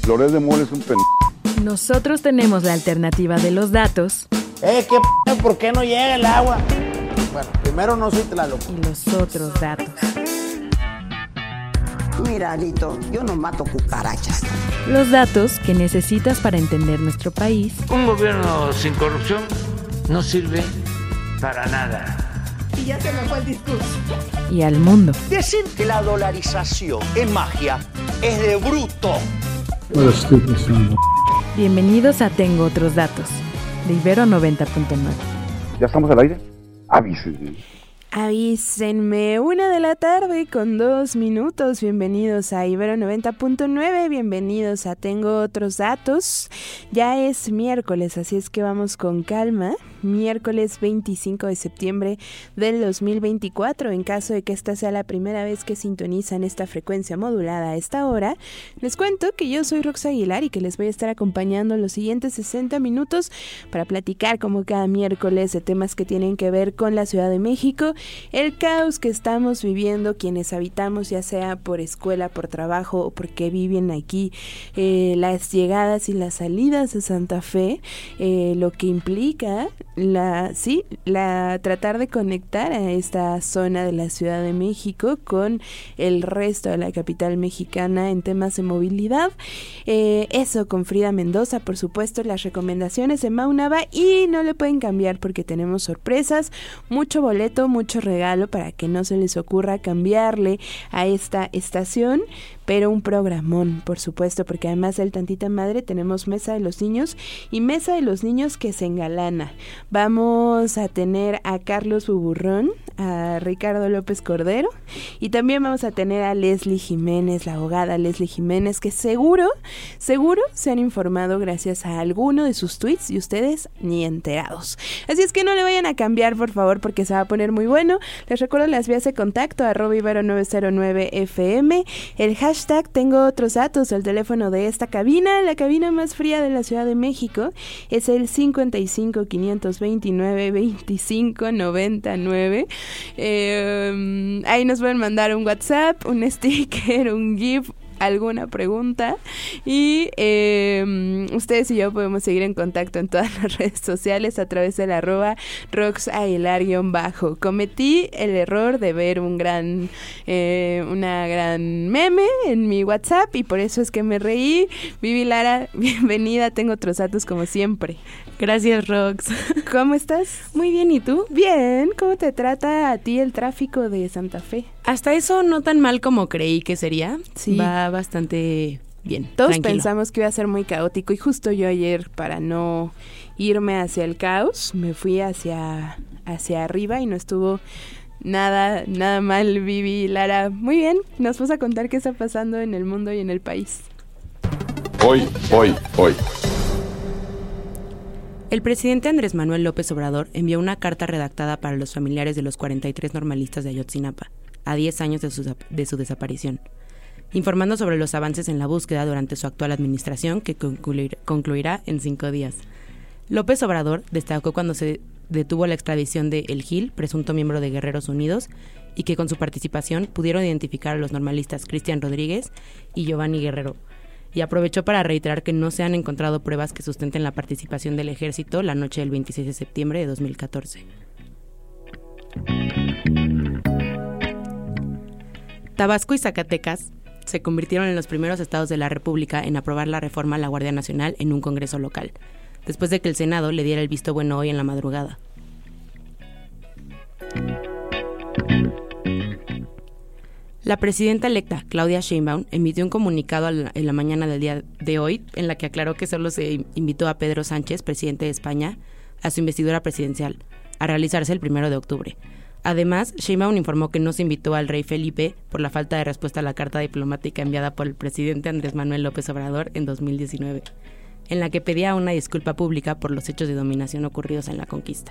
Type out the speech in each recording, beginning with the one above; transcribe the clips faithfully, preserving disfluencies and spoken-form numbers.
Flores de Mole es un pen... Nosotros tenemos la alternativa de los datos. Eh, ¿qué p***? ¿Por qué no llega el agua? Bueno, primero no soy Tlaloc. Y los otros datos. Mira, Alito, yo no mato cucarachas. Los datos que necesitas para entender nuestro país. Un gobierno sin corrupción no sirve para nada. Y ya se me fue el discurso. Y al mundo. Decir que la dolarización es magia es de bruto. Bienvenidos a Tengo Otros Datos, de Ibero noventa punto nueve. ¿Ya estamos al aire? Avísenme. Avísenme, una de la tarde con dos minutos. Bienvenidos a Ibero noventa punto nueve, bienvenidos a Tengo Otros Datos. Ya es miércoles, así es que vamos con calma. Miércoles veinticinco de septiembre del dos mil veinticuatro. En caso de que esta sea la primera vez que sintonizan esta frecuencia modulada a esta hora, les cuento que yo soy Rox Aguilar y que les voy a estar acompañando los siguientes sesenta minutos para platicar como cada miércoles de temas que tienen que ver con la Ciudad de México, el caos que estamos viviendo quienes habitamos, ya sea por escuela, por trabajo o porque viven aquí, eh, las llegadas y las salidas de Santa Fe, eh, lo que implica la sí la tratar de conectar a esta zona de la Ciudad de México con el resto de la capital mexicana en temas de movilidad, eh, eso con Frida Mendoza, por supuesto, las recomendaciones de Mau Nava, y no le pueden cambiar porque tenemos sorpresas, mucho boleto, mucho regalo para que no se les ocurra cambiarle a esta estación, pero un programón, por supuesto, porque además del Tantita Madre tenemos Mesa de los Niños y Mesa de los Niños que se engalana. Vamos a tener a Carlos Buburrón, a Ricardo López Cordero, y también vamos a tener a Leslie Jiménez, la abogada Leslie Jiménez, que seguro, seguro se han informado gracias a alguno de sus tweets y ustedes ni enterados. Así es que no le vayan a cambiar, por favor, porque se va a poner muy bueno. Les recuerdo las vías de contacto, arroba Ibero nueve cero nueve F M, el hashtag Tengo Otros Datos, el teléfono de esta cabina, la cabina más fría de la Ciudad de México, es el cincuenta y cinco, quinientos veintinueve, veinticinco, noventa y nueve. Eh, ahí nos pueden mandar un WhatsApp, un sticker, un GIF, alguna pregunta, y eh, ustedes y yo podemos seguir en contacto en todas las redes sociales a través del arroba roxaguilar-bajo. Cometí el error de ver un gran eh, una gran meme en mi WhatsApp y por eso es que me reí. Vivi Lara, bienvenida, Tengo Otros Datos como siempre. Gracias, Rox. ¿Cómo estás? Muy bien, ¿y tú? Bien, ¿cómo te trata a ti el tráfico de Santa Fe? Hasta eso no tan mal como creí que sería. Sí. Va bastante bien. Todos tranquilo. Pensamos que iba a ser muy caótico y justo yo ayer, para no irme hacia el caos, me fui hacia, hacia arriba y no estuvo nada, nada mal. Vivi, Lara, muy bien. Nos vas a contar qué está pasando en el mundo y en el país. Hoy, hoy, hoy. El presidente Andrés Manuel López Obrador envió una carta redactada para los familiares de los cuarenta y tres normalistas de Ayotzinapa, a diez años de su, de su desaparición, informando sobre los avances en la búsqueda durante su actual administración, que concluir, concluirá en cinco días. López Obrador destacó cuando se detuvo la extradición de El Gil, presunto miembro de Guerreros Unidos, y que con su participación pudieron identificar a los normalistas Cristian Rodríguez y Giovanni Guerrero, y aprovechó para reiterar que no se han encontrado pruebas que sustenten la participación del ejército la noche del veintiséis de septiembre de dos mil catorce. Tabasco y Zacatecas se convirtieron en los primeros estados de la República en aprobar la reforma a la Guardia Nacional en un congreso local, después de que el Senado le diera el visto bueno hoy en la madrugada. La presidenta electa, Claudia Sheinbaum, emitió un comunicado en la mañana del día de hoy en la que aclaró que solo se invitó a Pedro Sánchez, presidente de España, a su investidura presidencial, a realizarse el primero de octubre. Además, Sheinbaum informó que no se invitó al rey Felipe por la falta de respuesta a la carta diplomática enviada por el presidente Andrés Manuel López Obrador en dos mil diecinueve, en la que pedía una disculpa pública por los hechos de dominación ocurridos en la conquista.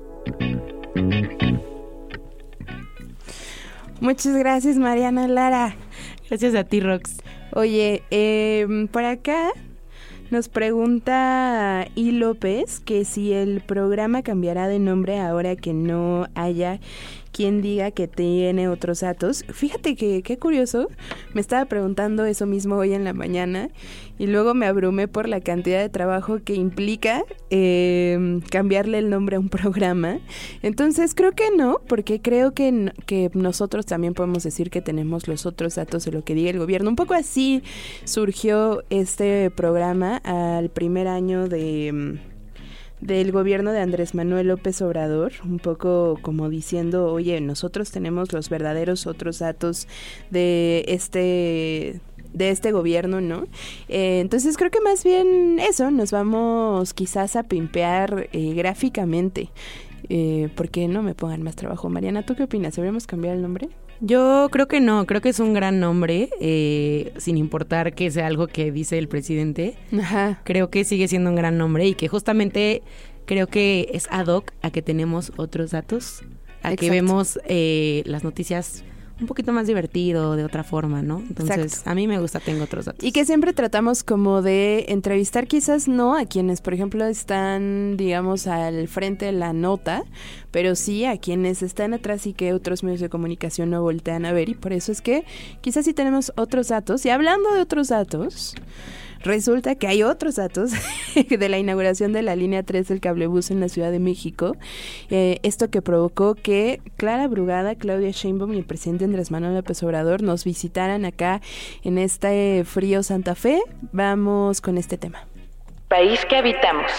Muchas gracias, Mariana Lara. Gracias a ti, Rox. Oye, eh, por acá nos pregunta I. López que si el programa cambiará de nombre ahora que no haya quien diga que tiene otros datos. Fíjate que qué curioso, me estaba preguntando eso mismo hoy en la mañana y luego me abrumé por la cantidad de trabajo que implica eh, cambiarle el nombre a un programa. Entonces creo que no, porque creo que, que nosotros también podemos decir que tenemos los otros datos de lo que diga el gobierno. Un poco así surgió este programa al primer año de... del gobierno de Andrés Manuel López Obrador, un poco como diciendo, oye, nosotros tenemos los verdaderos otros datos de este de este gobierno, ¿no? Eh, entonces creo que más bien eso, nos vamos quizás a pimpear eh, gráficamente. Eh, ¿Por qué no me pongan más trabajo? Mariana, ¿tú qué opinas? ¿Deberíamos cambiar el nombre? Yo creo que no, creo que es un gran nombre, eh, sin importar que sea algo que dice el presidente. Ajá. Creo que sigue siendo un gran nombre y que justamente creo que es ad hoc a que tenemos otros datos, a Exacto. que vemos eh, las noticias un poquito más divertido, de otra forma, ¿no? Entonces, Exacto. a mí me gusta Tengo Otros Datos. Y que siempre tratamos como de entrevistar quizás no a quienes, por ejemplo, están, digamos, al frente de la nota, pero sí a quienes están atrás y que otros medios de comunicación no voltean a ver. Y por eso es que quizás sí tenemos otros datos. Y hablando de otros datos, resulta que hay otros datos de la inauguración de la línea tres del cablebús en la Ciudad de México. Eh, esto que provocó que Clara Brugada, Claudia Sheinbaum y el presidente Andrés Manuel López Obrador nos visitaran acá en este frío Santa Fe. Vamos con este tema. País que habitamos.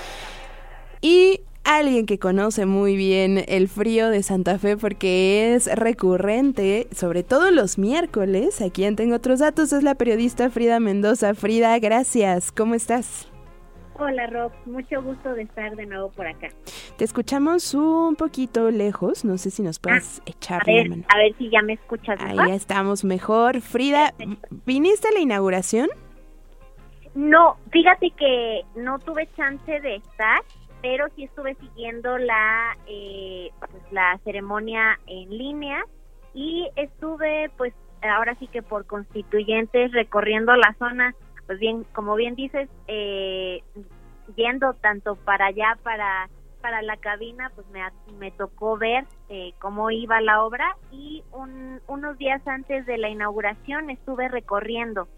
Y alguien que conoce muy bien el frío de Santa Fe porque es recurrente, sobre todo los miércoles, aquí en Tengo Otros Datos, es la periodista Frida Mendoza. Frida, gracias. ¿Cómo estás? Hola, Rob. Mucho gusto de estar de nuevo por acá. Te escuchamos un poquito lejos. No sé si nos puedes ah, echar a ver, la mano. A ver si ya me escuchas mejor. Ahí estamos mejor. Frida, ¿viniste a la inauguración? No, fíjate que no tuve chance de estar, pero sí estuve siguiendo la eh, pues, la ceremonia en línea y estuve, pues, ahora sí que por Constituyentes recorriendo la zona, pues bien, como bien dices, eh, yendo tanto para allá, para para la cabina, pues me, me tocó ver eh, cómo iba la obra y un, unos días antes de la inauguración estuve recorriendo.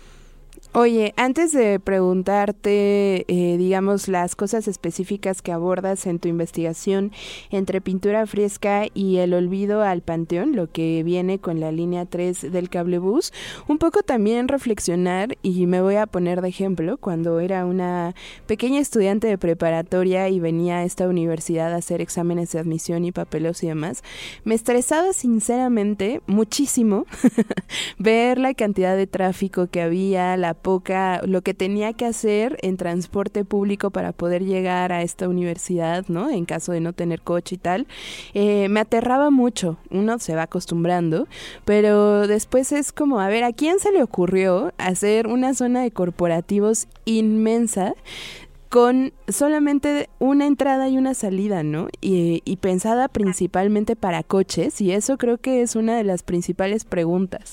Oye, antes de preguntarte, eh, digamos, las cosas específicas que abordas en tu investigación entre pintura fresca y el olvido al panteón, lo que viene con la línea tres del cablebús, un poco también reflexionar, y me voy a poner de ejemplo, cuando era una pequeña estudiante de preparatoria y venía a esta universidad a hacer exámenes de admisión y papeles y demás, me estresaba sinceramente muchísimo ver la cantidad de tráfico que había, la poca, lo que tenía que hacer en transporte público para poder llegar a esta universidad, ¿no? En caso de no tener coche y tal, eh, me aterraba mucho. Uno se va acostumbrando, pero después es como, a ver, ¿a quién se le ocurrió hacer una zona de corporativos inmensa con solamente una entrada y una salida, ¿no? Y, y pensada principalmente para coches, y eso creo que es una de las principales preguntas.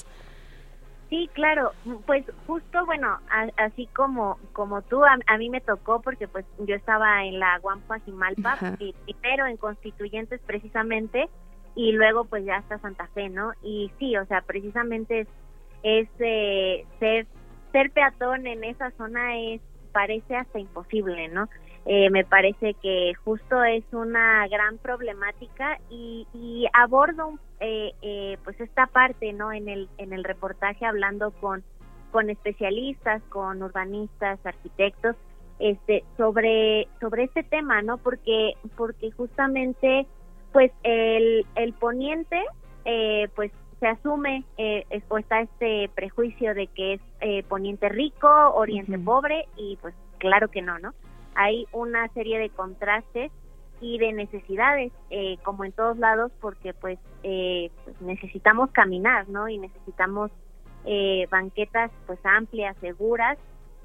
Sí, claro, pues justo, bueno, a, así como como tú, a, a mí me tocó porque pues yo estaba en la Guampa-Jimalpa, y primero en Constituyentes precisamente, y luego pues ya hasta Santa Fe, ¿no? Y sí, o sea, precisamente es, es eh, ser, ser peatón en esa zona es parece hasta imposible, ¿no? Eh, me parece que justo es una gran problemática y, y abordo eh, eh, pues esta parte, ¿no? En el en el reportaje hablando con con especialistas, con urbanistas, arquitectos, este sobre sobre este tema, ¿no? Porque porque justamente pues el el poniente eh, pues se asume eh, o está este prejuicio de que es eh, poniente rico, oriente uh-huh. pobre, y pues claro que no, ¿no? Hay una serie de contrastes y de necesidades, eh, como en todos lados, porque pues, eh, pues necesitamos caminar, ¿no? Y necesitamos eh, banquetas pues amplias, seguras,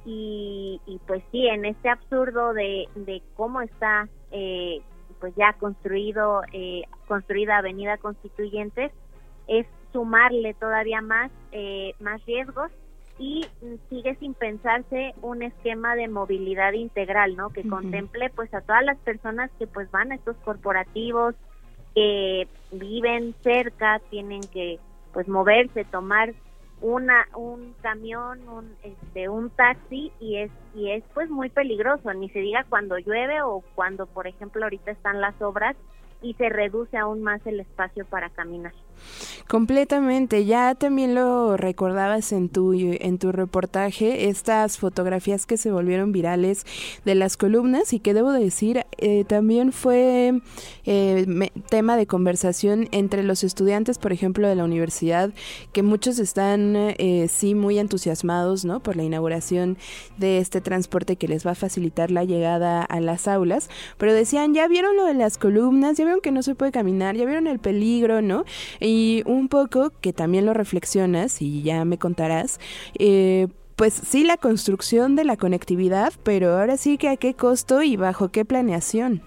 y, y pues sí, en este absurdo de, de cómo está eh, pues ya construido eh, construida Avenida Constituyentes, es sumarle todavía más eh, más riesgos, y sigue sin pensarse un esquema de movilidad integral, ¿no? Que uh-huh. contemple pues a todas las personas que pues van a estos corporativos, que viven cerca tienen que pues moverse, tomar una un camión, un este un taxi y es y es pues muy peligroso, ni se diga cuando llueve o cuando por ejemplo ahorita están las obras y se reduce aún más el espacio para caminar. Completamente, ya también lo recordabas en tu en tu reportaje, estas fotografías que se volvieron virales de las columnas y que debo decir eh, también fue eh, me, tema de conversación entre los estudiantes, por ejemplo, de la universidad, que muchos están eh, sí muy entusiasmados, ¿no?, por la inauguración de este transporte que les va a facilitar la llegada a las aulas, pero decían, ya vieron lo de las columnas, ya vieron que no se puede caminar, ya vieron el peligro, ¿no? Y un poco, que también lo reflexionas y ya me contarás, eh, pues sí, la construcción de la conectividad, pero ahora sí que a qué costo y bajo qué planeación.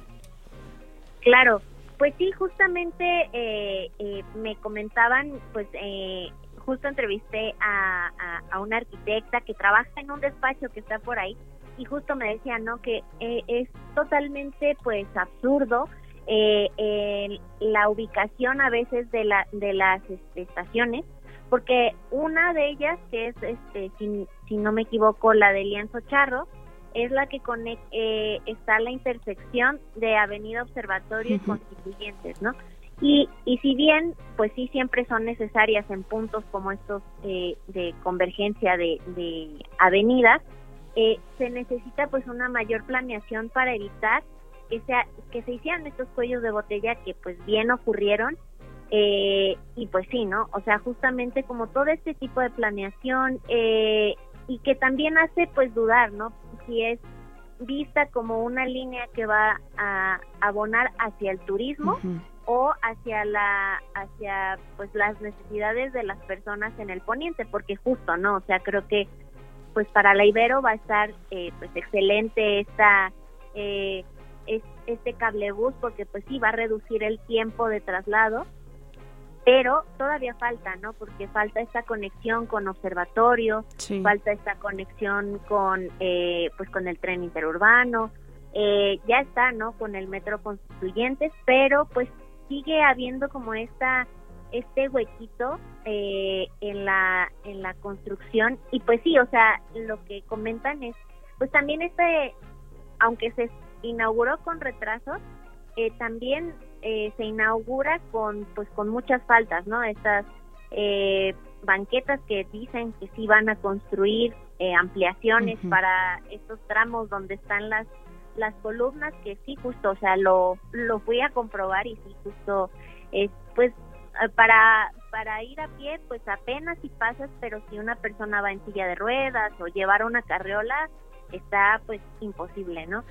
Claro, pues sí, justamente eh, eh, me comentaban, pues eh, justo entrevisté a, a, a una arquitecta que trabaja en un despacho que está por ahí y justo me decía, ¿no?, que eh, es totalmente pues absurdo Eh, eh, la ubicación a veces de la de las este, estaciones, porque una de ellas, que es este si, si no me equivoco la de Lienzo Charro, es la que conect, eh, está la intersección de Avenida Observatorio uh-huh. y Constituyentes, ¿no? Y y si bien pues sí siempre son necesarias en puntos como estos eh, de convergencia de, de avenidas, eh, se necesita pues una mayor planeación para evitar que sea que se hicieran estos cuellos de botella que pues bien ocurrieron eh, y pues sí, ¿no? O sea, justamente como todo este tipo de planeación eh, y que también hace pues dudar, ¿no?, si es vista como una línea que va a abonar hacia el turismo uh-huh. o hacia la hacia pues las necesidades de las personas en el poniente, porque justo, ¿no? O sea, creo que pues para la Ibero va a estar eh, pues excelente esta eh, es este cablebús, porque pues sí va a reducir el tiempo de traslado, pero todavía falta, ¿no? Porque falta esta conexión con observatorio, sí. falta esta conexión con eh, pues con el tren interurbano, eh, ya está, ¿no?, con el metro Constituyentes, pero pues sigue habiendo como esta este huequito eh, en la en la construcción y pues sí, o sea, lo que comentan es pues también este, aunque se inauguró con retrasos, eh, también eh, se inaugura con pues con muchas faltas, ¿no? Estas eh, banquetas que dicen que sí van a construir eh, ampliaciones uh-huh. para estos tramos donde están las las columnas, que sí justo, o sea, lo lo fui a comprobar y sí justo es eh, pues para para ir a pie pues apenas si pasas, pero si una persona va en silla de ruedas o llevar una carriola está pues imposible, ¿no?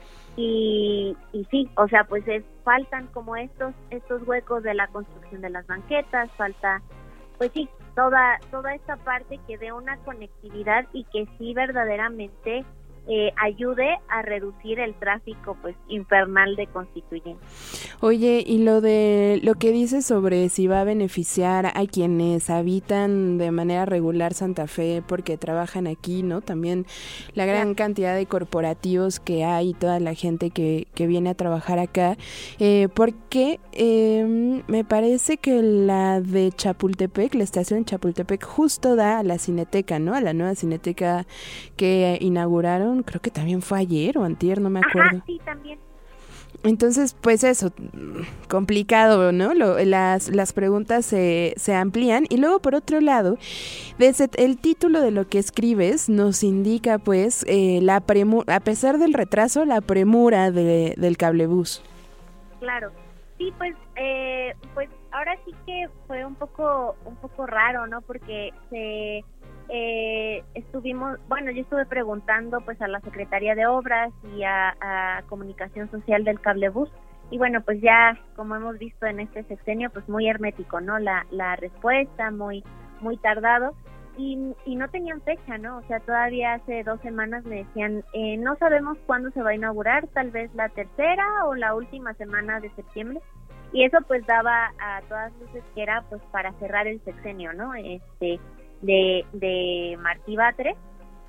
Y, y sí, o sea, pues es, faltan como estos estos huecos de la construcción de las banquetas, falta pues sí, toda toda esta parte que dé una conectividad y que sí verdaderamente eh, ayude a reducir el tráfico pues infernal de Constituyentes. Oye, y lo de lo que dices sobre si va a beneficiar a quienes habitan de manera regular Santa Fe porque trabajan aquí, ¿no? También la gran sí. cantidad de corporativos que hay y toda la gente que, que viene a trabajar acá, eh, porque eh, me parece que la de Chapultepec, la estación de Chapultepec justo da a la Cineteca, ¿no? A la nueva Cineteca que inauguraron, creo que también fue ayer o antier, no me acuerdo. Ajá, sí, también. Entonces, pues eso, complicado, ¿no? Lo, las, las preguntas se, se amplían. Y luego, por otro lado, desde el título de lo que escribes nos indica, pues, eh, la premura, a pesar del retraso, la premura de, del cablebús. Claro. Sí, pues, eh, pues ahora sí que fue un poco, un poco raro, ¿no? Porque se... Eh, estuvimos, bueno, yo estuve preguntando pues a la Secretaría de Obras y a, a Comunicación Social del Cablebús y bueno, pues ya como hemos visto en este sexenio, pues muy hermético, ¿no? La, la respuesta, muy muy tardado y, y no tenían fecha, ¿no? O sea, todavía hace dos semanas me decían, eh, no sabemos cuándo se va a inaugurar, tal vez la tercera o la última semana de septiembre y eso pues daba a todas luces que era pues para cerrar el sexenio, ¿no? Este... de de Martí Batres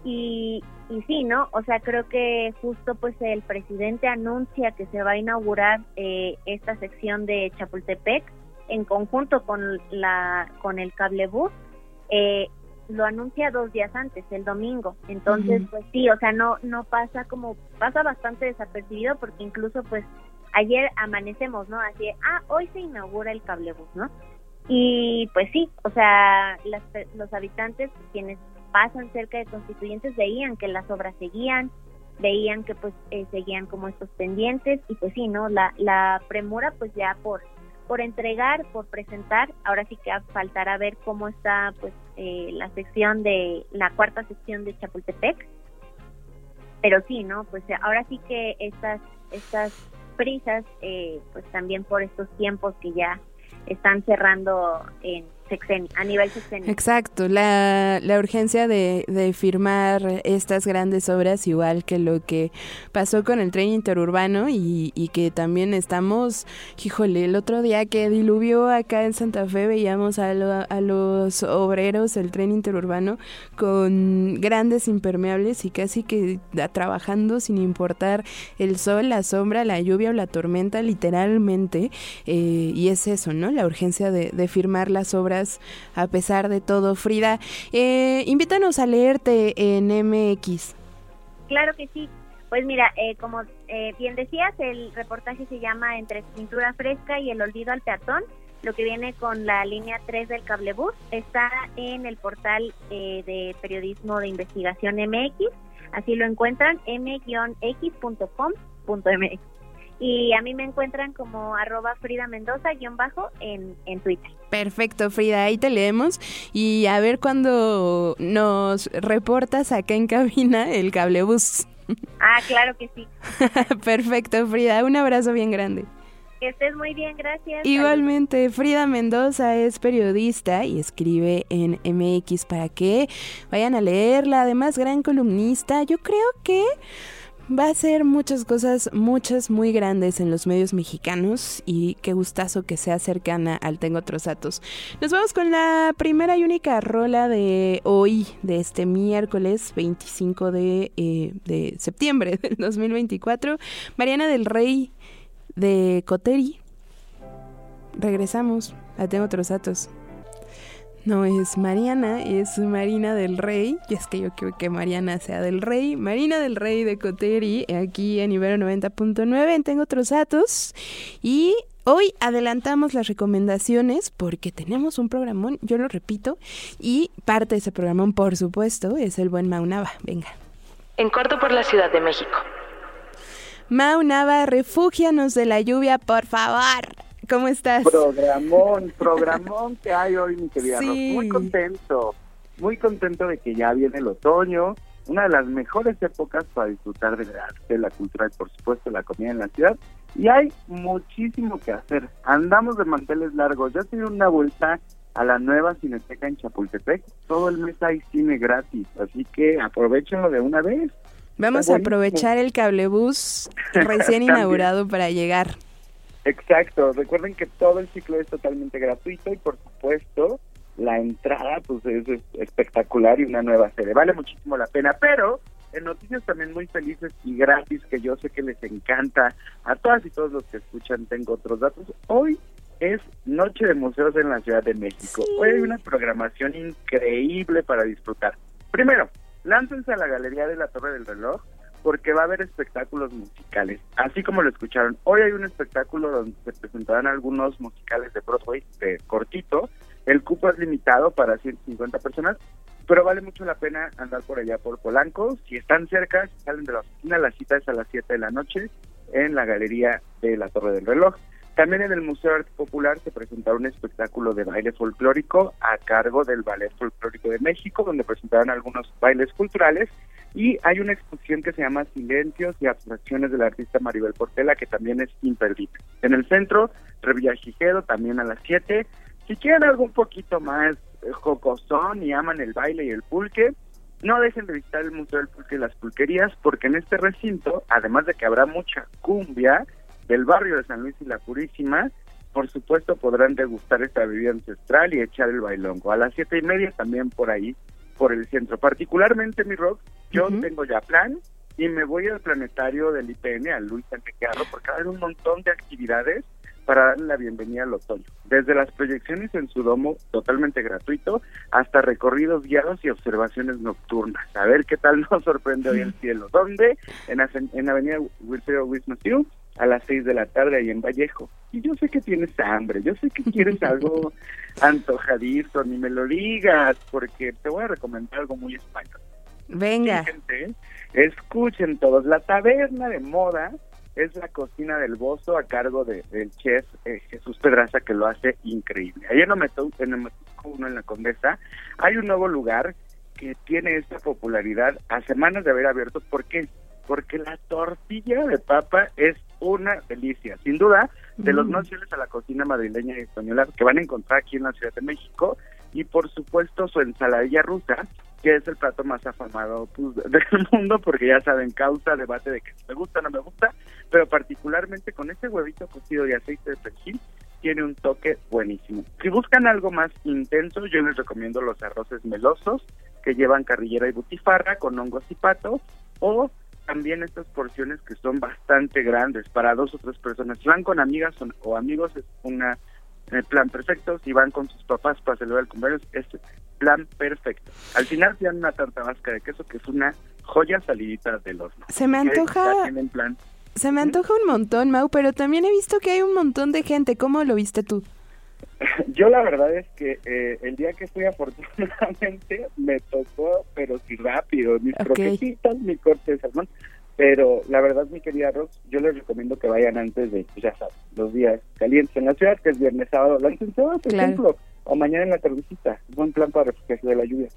Y, y sí, ¿no? O sea, creo que justo pues el presidente anuncia que se va a inaugurar eh, esta sección de Chapultepec en conjunto con la con el cablebús, eh, lo anuncia dos días antes, el domingo. Entonces, uh-huh. pues sí, o sea, no no pasa como, pasa bastante desapercibido porque incluso pues ayer amanecemos, ¿no? Así, ah, hoy se inaugura el cablebús, ¿no? Y pues sí, o sea, las, los habitantes, quienes pasan cerca de Constituyentes, veían que las obras seguían, veían que pues eh, seguían como estos pendientes y pues sí, ¿no? La, la premura pues ya por por entregar, por presentar, ahora sí que faltará ver cómo está pues eh, la sección de, la cuarta sección de Chapultepec, pero sí, ¿no? Pues ahora sí que estas, estas prisas, eh, pues también por estos tiempos que ya están cerrando en sexenio, a nivel sexenio. Exacto, la, la urgencia de, de firmar estas grandes obras, igual que lo que pasó con el tren interurbano y, y que también estamos, híjole, el otro día que diluvió acá en Santa Fe veíamos a, lo, a los obreros del tren interurbano con grandes impermeables y casi que trabajando sin importar el sol, la sombra, la lluvia o la tormenta, literalmente, eh, y es eso, ¿no? La urgencia de, de firmar las obras a pesar de todo. Frida, eh, invítanos a leerte en M X. Claro que sí. Pues mira, eh, como eh, bien decías, el reportaje se llama Entre Pintura Fresca y el Olvido al Peatón, lo que viene con la línea tres del cablebús. Está en el portal eh, de periodismo de investigación M X, así lo encuentran, eme guion equis punto com punto eme equis. Y a mí me encuentran como arroba Frida Mendoza guión bajo en, en Twitter. Perfecto, Frida, ahí te leemos y a ver cuando nos reportas acá en cabina el cablebús. Ah, claro que sí. Perfecto, Frida, un abrazo bien grande. Que estés muy bien, gracias. Igualmente, Frida Mendoza es periodista y escribe en M X para que vayan a leerla, además gran columnista. Yo creo que va a hacer muchas cosas, muchas muy grandes en los medios mexicanos y qué gustazo que sea cercana al Tengo Otros Datos. Nos vamos con la primera y única rola de hoy, de este miércoles veinticinco de, eh, de septiembre del dos mil veinticuatro. Mariana del Rey de Coteri. Regresamos a Tengo Otros Datos. No es Mariana, es Marina del Rey. Y es que yo quiero que Mariana sea del Rey. Marina del Rey de Coteri, aquí en Ibero noventa punto nueve, en Tengo Otros Datos. Y hoy adelantamos las recomendaciones porque tenemos un programón, yo lo repito. Y parte de ese programón, por supuesto, es el buen Mau Nava. Venga. En corto por la Ciudad de México. Mau Nava, refúgianos de la lluvia, por favor. ¿Cómo estás? Programón, programón que hay hoy, mi querida Sí. Ros. Muy contento, muy contento de que ya viene el otoño, una de las mejores épocas para disfrutar del arte, la cultura y por supuesto la comida en la ciudad. Y hay muchísimo que hacer. Andamos de manteles largos. Ya se dio una vuelta a la nueva Cineteca en Chapultepec. Todo el mes hay cine gratis, así que aprovechenlo de una vez. Vamos a aprovechar el cablebús recién inaugurado para llegar. Exacto, recuerden que todo el ciclo es totalmente gratuito y por supuesto la entrada pues es, es espectacular y una nueva serie, vale muchísimo la pena, pero en noticias también muy felices y gratis que yo sé que les encanta a todas y todos los que escuchan Tengo Otros Datos. Hoy es Noche de Museos en la Ciudad de México. Sí. Hoy hay una programación increíble para disfrutar. Primero, láncense a la Galería de la Torre del Reloj, porque va a haber espectáculos musicales, así como lo escucharon. Hoy hay un espectáculo donde se presentarán algunos musicales de Broadway, de cortito. El cupo es limitado para ciento cincuenta personas, pero vale mucho la pena andar por allá por Polanco. Si están cerca, si salen de la oficina, la cita es a las siete de la noche en la Galería de la Torre del Reloj. También en el Museo de Arte Popular se presentará un espectáculo de baile folclórico a cargo del Ballet Folclórico de México, donde presentarán algunos bailes culturales. Y hay una exposición que se llama Silencios y Abstracciones del artista Maribel Portela, que también es imperdible. En el centro, Revillagigedo, también a las siete. Si quieren algo un poquito más eh, jocosón y aman el baile y el pulque, no dejen de visitar el Museo del Pulque y las Pulquerías, porque en este recinto, además de que habrá mucha cumbia del barrio de San Luis y La Purísima, por supuesto podrán degustar esta bebida ancestral y echar el bailongo. A las siete y media también por ahí por el centro. Particularmente, mi Rox, yo uh-huh. tengo ya plan y me voy al planetario del I P N, al Luis Enrique Arro, porque va a haber un montón de actividades para darle la bienvenida al otoño. Desde las proyecciones en su domo, totalmente gratuito, hasta recorridos guiados y observaciones nocturnas. A ver qué tal nos sorprende hoy el cielo. ¿Dónde? En, en Avenida Wilfredo Luis Massieu, a las seis de la tarde, ahí en Vallejo. Y yo sé que tienes hambre, yo sé que quieres algo antojadizo, ni me lo digas, porque te voy a recomendar algo muy español. Venga. Sí, gente, escuchen todos, la taberna de moda es la cocina del Bozo a cargo de, del chef eh, Jesús Pedraza, que lo hace increíble. Allá en Ometo, en Ometuco uno, en la Condesa, hay un nuevo lugar que tiene esta popularidad a semanas de haber abierto. ¿Por qué? Porque la tortilla de papa es una delicia. Sin duda, de mm. los más fieles a la cocina madrileña y española que van a encontrar aquí en la Ciudad de México, y por supuesto su ensaladilla rusa, que es el plato más afamado pues, del mundo, porque ya saben, causa debate de que me gusta o no me gusta, pero particularmente con este huevito cocido y aceite de perejil, tiene un toque buenísimo. Si buscan algo más intenso, yo les recomiendo los arroces melosos, que llevan carrillera y butifarra con hongos y pato, o también estas porciones que son bastante grandes para dos o tres personas. Si van con amigas o, o amigos, es una eh, plan perfecto. Si van con sus papás para celebrar el cumpleaños, es plan perfecto. Al final tienen una tarta vasca de queso, que es una joya salidita del horno. Se me antoja... Tienen plan. Se me antoja un montón, Mau, pero también he visto que hay un montón de gente. ¿Cómo lo viste tú? Yo la verdad es que eh, el día que fui, afortunadamente me tocó, pero sí rápido, mis okay. croquetitas, mi corte de salmón, pero la verdad, mi querida Rox, yo les recomiendo que vayan antes de, ya sabes, los días calientes en la ciudad, que es viernes, sábado, la sábado, por claro. ejemplo, o mañana en la tardecita. Buen plan para refugiarse de la lluvia.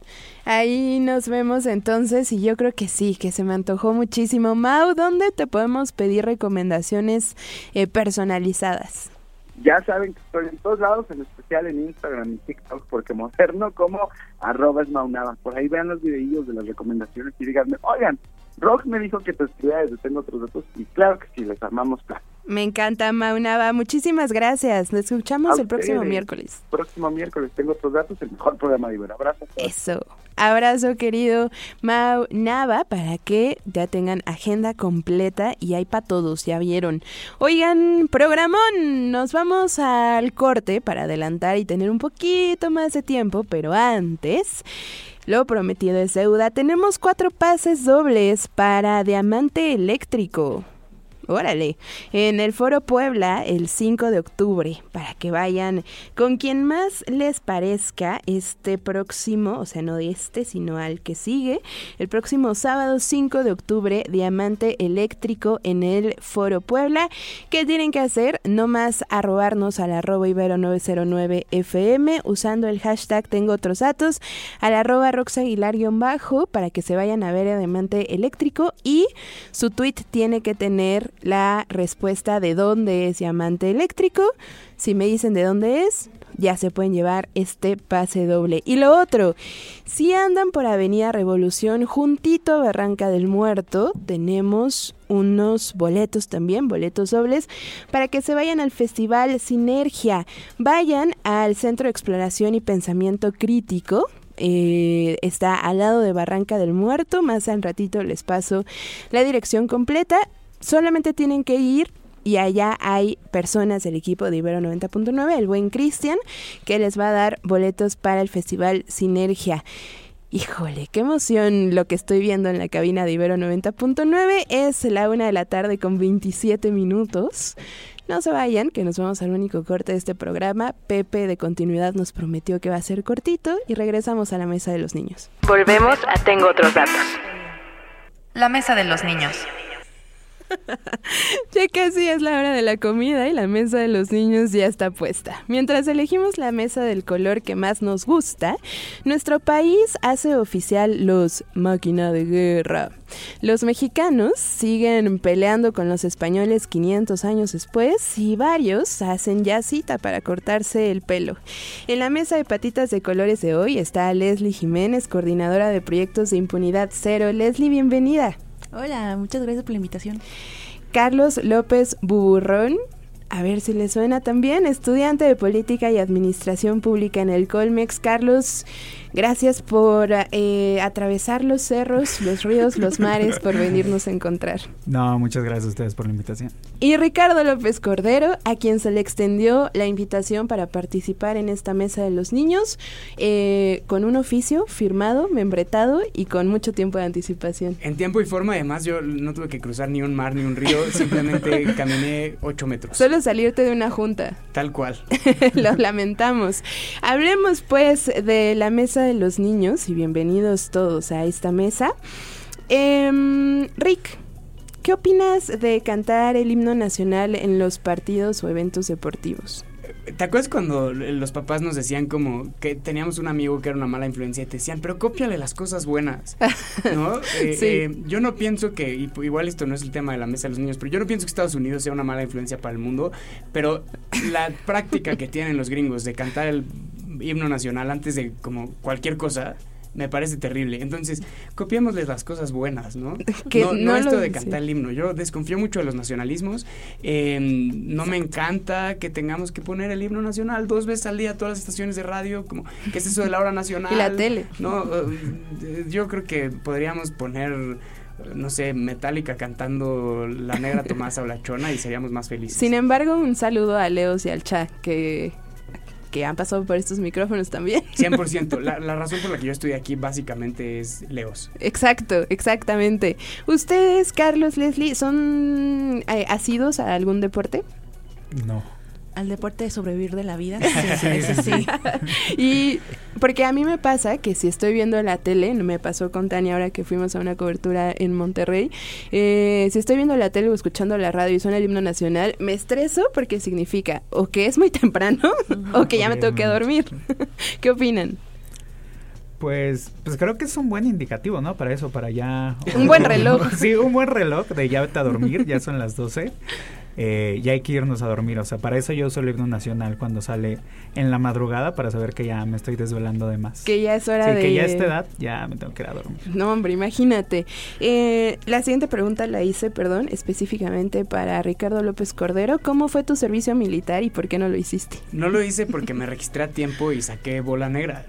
Ahí nos vemos entonces, y yo creo que sí, que se me antojó muchísimo. Mau, ¿dónde te podemos pedir recomendaciones eh, personalizadas? Ya saben que estoy en todos lados, en especial en Instagram y TikTok, porque moderno como arroba es Maunaba. Por ahí vean los videillos de las recomendaciones y díganme, oigan, Rox me dijo que te escribía desde Tengo Otros Datos, y claro que sí, les armamos plan. Me encanta, Maunaba. Muchísimas gracias. Nos escuchamos a el próximo ustedes. miércoles. Próximo miércoles Tengo Otros Datos, el mejor programa de Ibero. Abrazo a todos. Eso. Abrazo, querido Maunaba, para que ya tengan agenda completa, y hay para todos, ya vieron. Oigan, programón, nos vamos al corte para adelantar y tener un poquito más de tiempo, pero antes, lo prometido es deuda. Tenemos cuatro pases dobles para Diamante Eléctrico. Órale, en el Foro Puebla el cinco de octubre, para que vayan con quien más les parezca este próximo, o sea, no de este, sino al que sigue, el próximo sábado cinco de octubre, Diamante Eléctrico en el Foro Puebla. ¿Qué tienen que hacer? No más arrobarnos al arroba Ibero nueve cero nueve F M usando el hashtag Tengo Otros Datos, al arroba roxaguilar-bajo, para que se vayan a ver a Diamante Eléctrico, y su tweet tiene que tener la respuesta de dónde es Diamante Eléctrico. Si me dicen de dónde es, ya se pueden llevar este pase doble. Y lo otro, si andan por Avenida Revolución, juntito a Barranca del Muerto, tenemos unos boletos también, boletos dobles, para que se vayan al Festival Sinergia. Vayan al Centro de Exploración y Pensamiento Crítico. Eh, está al lado de Barranca del Muerto. Más al ratito les paso la dirección completa. Solamente tienen que ir, y allá hay personas del equipo de Ibero noventa punto nueve, el buen Cristian, que les va a dar boletos para el Festival Sinergia. Híjole, qué emoción lo que estoy viendo en la cabina de Ibero noventa punto nueve. Es la una de la tarde con veintisiete minutos. No se vayan, que nos vamos al único corte de este programa. Pepe de Continuidad nos prometió que va a ser cortito, y regresamos a la mesa de los niños. Volvemos a Tengo Otros Datos. La mesa de los niños. Ya casi es la hora de la comida y la mesa de los niños ya está puesta. Mientras elegimos la mesa del color que más nos gusta, nuestro país hace oficial los máquina de guerra. Los mexicanos siguen peleando con los españoles quinientos años después, y varios hacen ya cita para cortarse el pelo. En la mesa de patitas de colores de hoy está Leslie Jiménez, coordinadora de proyectos de Impunidad Cero. Leslie, bienvenida. Hola, muchas gracias por la invitación. Carlos López Buburrón, a ver si le suena también, estudiante de Política y Administración Pública en el Colmex. Carlos, Gracias por eh, atravesar los cerros, los ríos, los mares, por venirnos a encontrar. No, muchas gracias a ustedes por la invitación. Y Ricardo López Cordero, a quien se le extendió la invitación para participar en esta mesa de los niños, eh, con un oficio firmado, membretado y con mucho tiempo de anticipación. En tiempo y forma, además, yo no tuve que cruzar ni un mar ni un río, simplemente caminé ocho metros. Solo salirte de una junta. Tal cual. Lo lamentamos. Hablemos pues de la mesa de los niños y bienvenidos todos a esta mesa. Eh, Rick, ¿qué opinas de cantar el himno nacional en los partidos o eventos deportivos? ¿Te acuerdas cuando los papás nos decían como que teníamos un amigo que era una mala influencia y te decían, pero cópiale las cosas buenas, ¿no? eh, sí. eh, yo no pienso que, y igual esto no es el tema de la mesa de los niños, pero yo no pienso que Estados Unidos sea una mala influencia para el mundo, pero la práctica que tienen los gringos de cantar el himno nacional antes de como cualquier cosa me parece terrible. Entonces, copiémosles las cosas buenas, ¿no? Que no, no no esto lo, de cantar sí. el himno. Yo desconfío mucho de los nacionalismos. Eh, no me encanta que tengamos que poner el himno nacional dos veces al día, todas las estaciones de radio, como, ¿qué es eso de la hora nacional? Y la tele. No, uh, yo creo que podríamos poner, no sé, Metallica cantando La Negra Tomasa o La Chona y seríamos más felices. Sin embargo, un saludo a Leos y al Cha, que... que han pasado por estos micrófonos también. cien por ciento. La, la razón por la que yo estoy aquí básicamente es Leos. Exacto, exactamente. ¿Ustedes, Carlos, Leslie, son eh, asidos a algún deporte? No. Al deporte de sobrevivir de la vida. Sí, eso sí. Y porque a mí me pasa que si estoy viendo la tele, me pasó con Tania ahora que fuimos a una cobertura en Monterrey, eh, si estoy viendo la tele o escuchando la radio y suena el himno nacional, me estreso porque significa o que es muy temprano uh-huh. o que ya me tengo que dormir. ¿Qué opinan? Pues, pues creo que es un buen indicativo, ¿no? Para eso, para ya... Un buen reloj. Sí, un buen reloj de ya vete a dormir, ya son las doce. Eh, ya hay que irnos a dormir, o sea, para eso yo uso el himno nacional cuando sale en la madrugada, para saber que ya me estoy desvelando de más. Que ya es hora sí, de... que ya a esta edad ya me tengo que ir a dormir. No, hombre, imagínate. Eh, la siguiente pregunta la hice, perdón, específicamente para Ricardo López Cordero. ¿Cómo fue tu servicio militar y por qué no lo hiciste? No lo hice porque me registré a tiempo y saqué bola negra.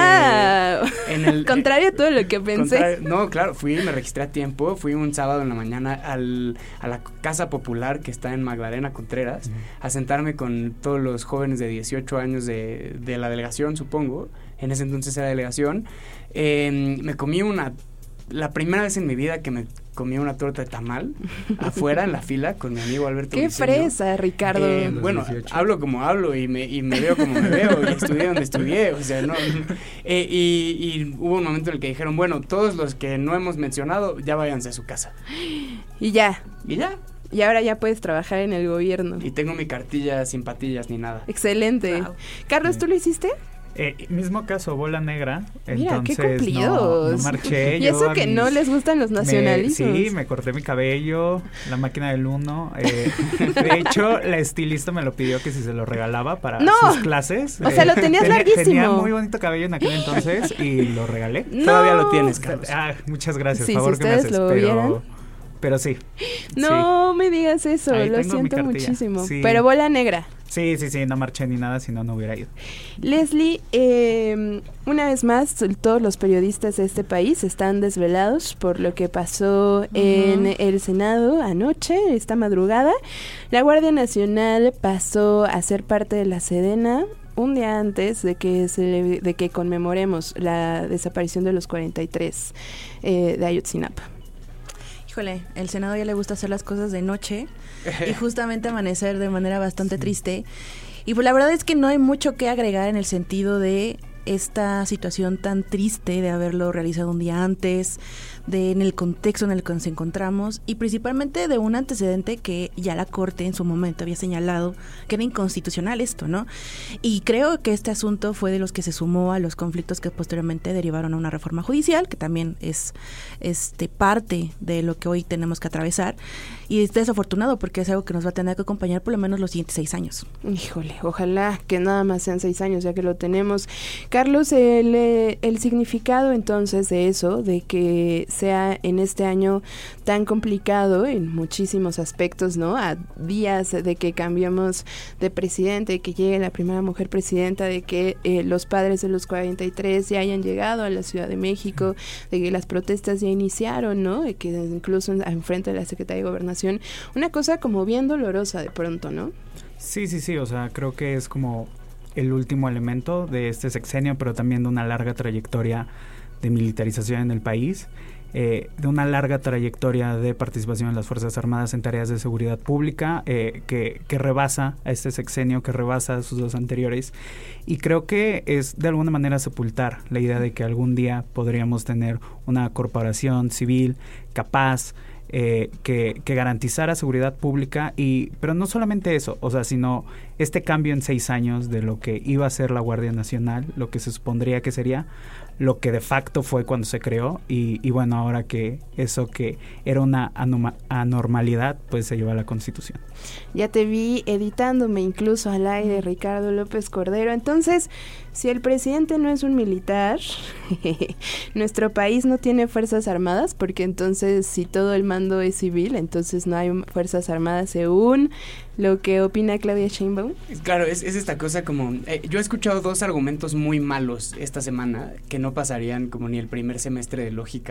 Ah, eh, en el, contrario a todo lo que pensé. No, claro, fui, me registré a tiempo, fui un sábado en la mañana al, a la Casa Popular que está en Magdalena Contreras, uh-huh. a sentarme con todos los jóvenes de dieciocho años de, de la delegación, supongo, en ese entonces era delegación. Eh, me comí una, la primera vez en mi vida que me comí una torta de tamal afuera en la fila con mi amigo Alberto ¡Qué Briceño. Fresa, Ricardo! Eh, bueno, dieciocho. Hablo como hablo y me, y me veo como me veo y estudié donde estudié, o sea, no... Eh, y, y hubo un momento en el que dijeron, bueno, todos los que no hemos mencionado, ya váyanse a su casa. Y ya. Y ya. Y ahora ya puedes trabajar en el gobierno. Y tengo mi cartilla sin patillas ni nada. Excelente. Wow. Carlos, ¿tú lo hiciste? Eh, mismo caso, bola negra. Mira, entonces qué cumplidos. No, no marché. Y eso que mis, no les gustan los nacionalismos. Me, sí, me corté mi cabello, la máquina del uno. Eh, de hecho, la estilista me lo pidió que si se lo regalaba para no. sus clases. O eh, sea, lo tenías tenía, larguísimo. Tenía muy bonito cabello en aquel entonces y lo regalé. No. Todavía lo tienes, Carlos. Ah, muchas gracias, sí, favor si que me haces. lo Pero... vieran. Pero sí. No sí. me digas eso, Ahí lo siento muchísimo. Sí. Pero bola negra. Sí, sí, sí, no marché ni nada, si no, no hubiera ido. Leslie, eh, una vez más, todos los periodistas de este país están desvelados por lo que pasó uh-huh. en el Senado anoche, esta madrugada. La Guardia Nacional pasó a ser parte de la Sedena un día antes de que se le, de que conmemoremos la desaparición de los cuarenta y tres eh, de Ayotzinapa. Híjole, el Senado ya le gusta hacer las cosas de noche y justamente amanecer de manera bastante sí. triste. Y pues la verdad es que no hay mucho que agregar en el sentido de esta situación tan triste de haberlo realizado un día antes, de en el contexto en el que nos encontramos y principalmente de un antecedente que ya la Corte en su momento había señalado que era inconstitucional esto, ¿no? Y creo que este asunto fue de los que se sumó a los conflictos que posteriormente derivaron a una reforma judicial, que también es este parte de lo que hoy tenemos que atravesar y es desafortunado porque es algo que nos va a tener que acompañar por lo menos los siguientes seis años. Híjole, ojalá que nada más sean seis años ya que lo tenemos. Carlos, el, el significado entonces de eso, de que sea en este año tan complicado en muchísimos aspectos, ¿no? A días de que cambiemos de presidente, de que llegue la primera mujer presidenta, de que eh, los padres de los cuarenta y tres ya hayan llegado a la Ciudad de México, de que las protestas ya iniciaron, ¿no? De que incluso enfrente de la Secretaría de Gobernación, una cosa como bien dolorosa de pronto, ¿no? Sí, sí, sí, o sea, creo que es como el último elemento de este sexenio, pero también de una larga trayectoria de militarización en el país, eh, de una larga trayectoria de participación en las Fuerzas Armadas en tareas de seguridad pública, eh, que, que rebasa a este sexenio, que rebasa a sus dos anteriores, y creo que es de alguna manera sepultar la idea de que algún día podríamos tener una corporación civil capaz, Eh, que, que garantizara seguridad pública, y pero no solamente eso, o sea, sino este cambio en seis años de lo que iba a ser la Guardia Nacional, lo que se supondría que sería, lo que de facto fue cuando se creó, y, y bueno, ahora que eso que era una anoma- anormalidad, pues se lleva a la Constitución. Ya te vi editándome incluso al aire, Ricardo López Cordero. Entonces, si el presidente no es un militar, nuestro país no tiene fuerzas armadas, porque entonces si todo el mando es civil, entonces no hay fuerzas armadas según lo que opina Claudia Sheinbaum. Claro, es, es esta cosa como... Eh, yo he escuchado dos argumentos muy malos esta semana que no pasarían como ni el primer semestre de lógica.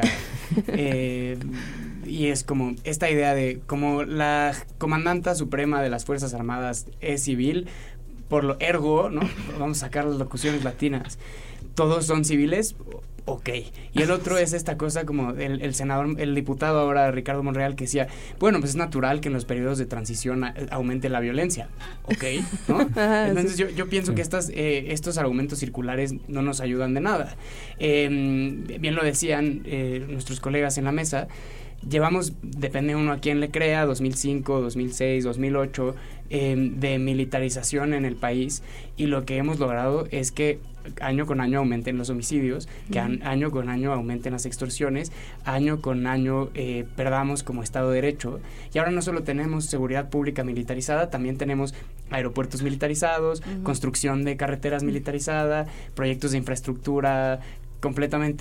eh, y es como esta idea de como la comandanta suprema de las Fuerzas Armadas es civil, por lo ergo, ¿no? Vamos a sacar las locuciones latinas. ¿Todos son civiles? Ok. Y el otro es esta cosa como el, el senador, el diputado ahora, Ricardo Monreal, que decía, bueno, pues es natural que en los periodos de transición a, aumente la violencia. Ok, ¿no? Ajá, Entonces sí. yo, yo pienso que estas, eh, estos argumentos circulares no nos ayudan de nada. Eh, bien lo decían eh, nuestros colegas en la mesa, llevamos, depende uno a quién le crea, dos mil cinco, dos mil seis, dos mil ocho, eh, de militarización en el país, y lo que hemos logrado es que año con año aumenten los homicidios, que an, año con año aumenten las extorsiones, año con año eh, perdamos como Estado de Derecho, y ahora no solo tenemos seguridad pública militarizada, también tenemos aeropuertos militarizados, uh-huh. construcción de carreteras militarizada, proyectos de infraestructura completamente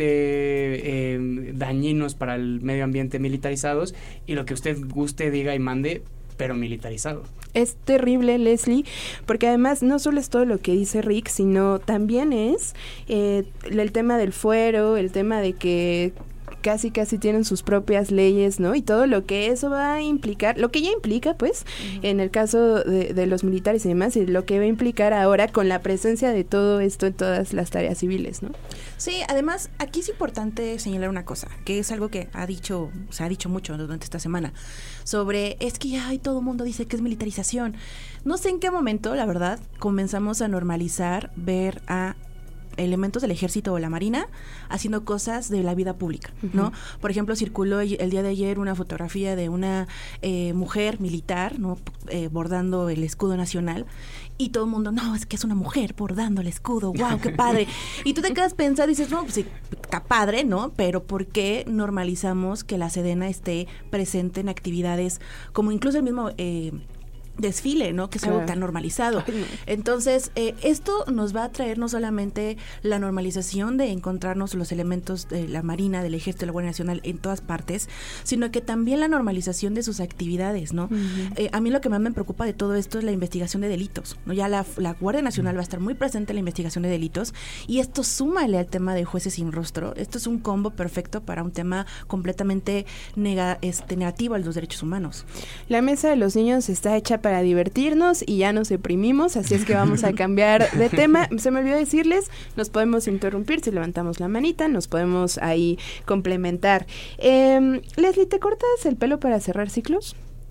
eh, dañinos para el medio ambiente militarizados, y lo que usted guste, diga y mande, pero militarizado. Es terrible, Leslie, porque además no solo es todo lo que dice Rick, sino también es eh, el tema del fuero, el tema de que casi casi tienen sus propias leyes, ¿no? Y todo lo que eso va a implicar, lo que ya implica, pues, uh-huh. en el caso de, de los militares y demás, y lo que va a implicar ahora con la presencia de todo esto en todas las tareas civiles, ¿no? Sí, además, aquí es importante señalar una cosa, que es algo que ha dicho, se ha dicho mucho durante esta semana, sobre, es que ya hay todo el mundo dice que es militarización. No sé en qué momento, la verdad, comenzamos a normalizar ver a elementos del ejército o la marina haciendo cosas de la vida pública, ¿no? Uh-huh. Por ejemplo, circuló el día de ayer una fotografía de una eh, mujer militar, ¿no? Eh, bordando el escudo nacional, y todo el mundo, no, es que es una mujer bordando el escudo, wow, qué padre. Y tú te quedas pensando y dices, no, pues sí, está padre, ¿no? Pero ¿por qué normalizamos que la Sedena esté presente en actividades como incluso el mismo eh, desfile, ¿no? Que es algo tan normalizado. Entonces, eh, esto nos va a traer no solamente la normalización de encontrarnos los elementos de la Marina, del Ejército, de la Guardia Nacional en todas partes, sino que también la normalización de sus actividades, ¿no? Uh-huh. Eh, a mí lo que más me preocupa de todo esto es la investigación de delitos, ¿no? Ya la, la Guardia Nacional va a estar muy presente en la investigación de delitos, y esto súmale al tema de jueces sin rostro. Esto es un combo perfecto para un tema completamente nega, este, negativo a los derechos humanos. La mesa de los niños está hecha para divertirnos y ya nos deprimimos, así es que vamos a cambiar de tema. Se me olvidó decirles, nos podemos interrumpir si levantamos la manita, nos podemos ahí complementar. Eh, Leslie, ¿te cortas el pelo para cerrar ciclos?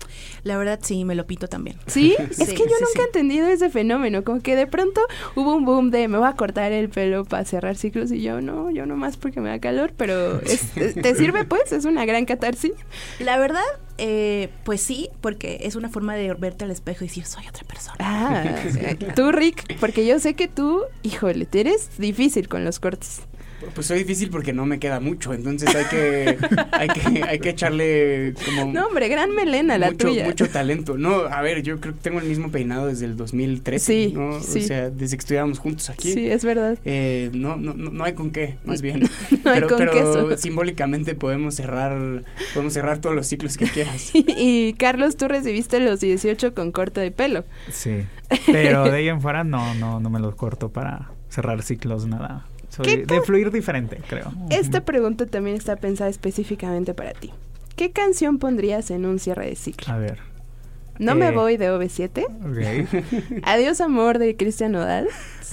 La verdad sí, me lo pinto también. ¿Sí? sí es que yo sí, nunca sí. he entendido ese fenómeno, como que de pronto hubo un boom de me voy a cortar el pelo para cerrar ciclos, y yo no, yo nomás porque me da calor, pero es, ¿te sirve pues? ¿Es una gran catarsis? La verdad, eh, pues sí, porque es una forma de verte al espejo y decir, soy otra persona. Ah, tú, Rick, porque yo sé que tú, híjole, te eres difícil con los cortes. Pues soy difícil porque no me queda mucho, entonces hay que hay que hay que echarle como No, hombre, gran melena la mucho, tuya. mucho talento. No, a ver, yo creo que tengo el mismo peinado desde el dos mil trece, sí, ¿no? Sí. O sea, desde que estudiábamos juntos aquí. Sí, es verdad. Eh, no, no, no, no hay con qué, más bien. no hay pero, con pero queso. simbólicamente podemos cerrar, podemos cerrar todos los ciclos que quieras. y, y Carlos, tú recibiste los dieciocho con corte de pelo. Sí, pero de ahí en fuera no, no, no me los corto para cerrar ciclos, nada. Soy de fluir diferente, creo. Esta pregunta también está pensada específicamente para ti. ¿Qué canción pondrías en un cierre de ciclo? A ver. No eh, me voy de O V siete. Ok. Adiós amor de Cristian Nodal.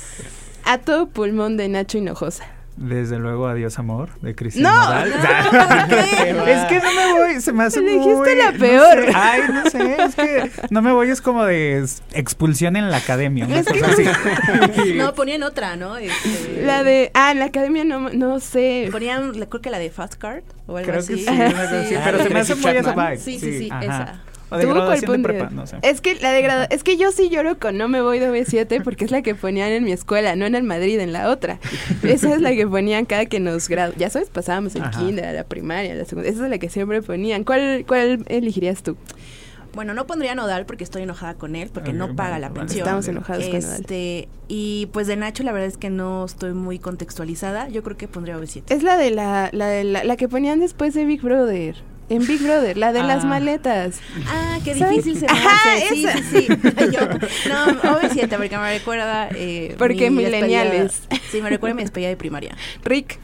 A todo pulmón de Nacho Hinojosa. Desde luego, Adiós amor de Cristian No, Nodal. no, es que no me voy, se me hace Elegiste muy... la peor. No sé, ay, no sé, es que no me voy, es como de expulsión en la academia, una cosa así. No, ponían otra, ¿no? Este... La de... Ah, en la academia no, no sé. Ponían, creo que la de Fast Card o algo Creo así. que sí, una cosa así, pero Ah, se me hace muy esa vibe. Sí, sí, sí, ajá. esa. O de ¿Tú cuál graduación de pondrías? prepa, no sé. Es que la de gradu- es que yo sí lloro con No me voy de O V siete porque es la que ponían en mi escuela, no en el Madrid, en la otra. Esa es la que ponían cada que nos gradu... Ya sabes, pasábamos el Ajá. kinder, la primaria, la segunda. Esa es la que siempre ponían. ¿Cuál, cuál elegirías tú? Bueno, no pondría Nodal porque estoy enojada con él, porque Ok, no paga vale, la vale. pensión. Estamos enojados con Nodal. Este, y pues de Nacho la verdad es que no estoy muy contextualizada. Yo creo que pondría O V siete. Es la de la, la, de la, la que ponían después de Big Brother. En Big Brother, la de Ah. las maletas. Ah, qué ¿Sabes? difícil se me Ajá, hace. Sí, esa. sí, sí. Yo, no, O V siete porque me recuerda eh, Porque mi millenniales. despedida- Sí, me recuerda mi despedida de primaria. Rick.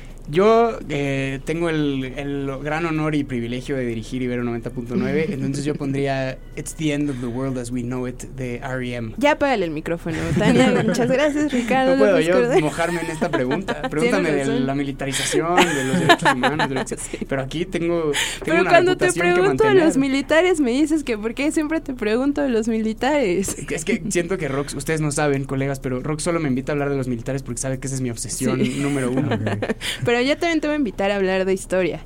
Yo eh, tengo el, el gran honor y privilegio de dirigir Ibero noventa punto nueve, entonces yo pondría It's the End of the World as We Know It de R E M. Ya apágale el micrófono, Tania. Muchas gracias, Ricardo. No puedo López yo Cordero. mojarme en esta pregunta. Pregúntame de razón. la militarización, de los derechos humanos, de lo que- Sí. pero aquí tengo, tengo Pero una cuando te reputación que pregunto de mantener. los militares, me dices que ¿por qué siempre te pregunto de los militares? Es que siento que Rox, ustedes no saben, colegas, pero Rox solo me invita a hablar de los militares porque sabe que esa es mi obsesión Sí. número uno. Pero yo también te voy a invitar a hablar de historia.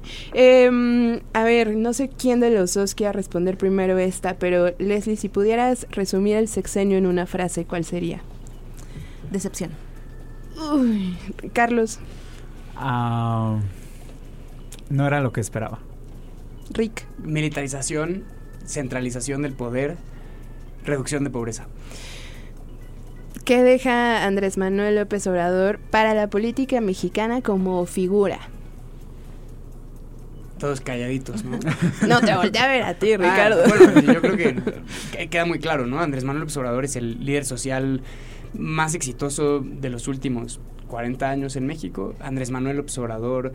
Eh, a ver, no sé quién de los dos quiera responder primero esta, pero Leslie, si pudieras resumir el sexenio en una frase, ¿cuál sería? Decepción. Uy, Carlos, Ah, no era lo que esperaba. Rick. Militarización, centralización del poder, reducción de pobreza. ¿Qué deja Andrés Manuel López Obrador para la política mexicana como figura? Todos calladitos, ¿no? No te volteé a ver a ti, Ricardo. Ah, bueno, yo creo que, que queda muy claro, ¿no? Andrés Manuel López Obrador es el líder social más exitoso de los últimos cuarenta años en México. Andrés Manuel López Obrador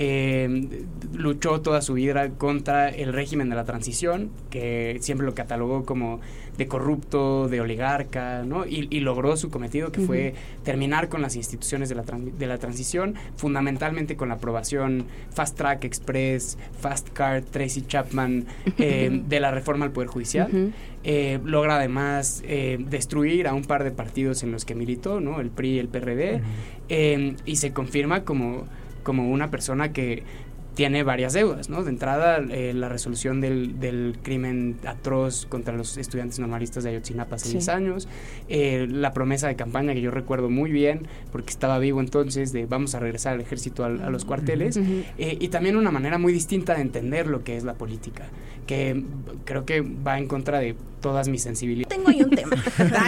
eh, luchó toda su vida contra el régimen de la transición, que siempre lo catalogó como de corrupto, de oligarca, ¿no? Y, y logró su cometido, que uh-huh. fue terminar con las instituciones de la, de la transición, fundamentalmente con la aprobación Fast Track, Express, Fast Card, Tracy Chapman, eh, de la reforma al Poder Judicial. Uh-huh. Eh, logra además eh, destruir a un par de partidos en los que militó, ¿no? El P R I y el P R D, uh-huh. eh, y se confirma como, como una persona que tiene varias deudas, ¿no? De entrada, eh, la resolución del, del crimen atroz contra los estudiantes normalistas de Ayotzinapa hace sí. diez años, eh, la promesa de campaña que yo recuerdo muy bien, porque estaba vivo entonces, de vamos a regresar al ejército al, a los cuarteles, uh-huh. eh, y también una manera muy distinta de entender lo que es la política, que creo que va en contra de todas mis sensibilidades. Tengo ahí un tema.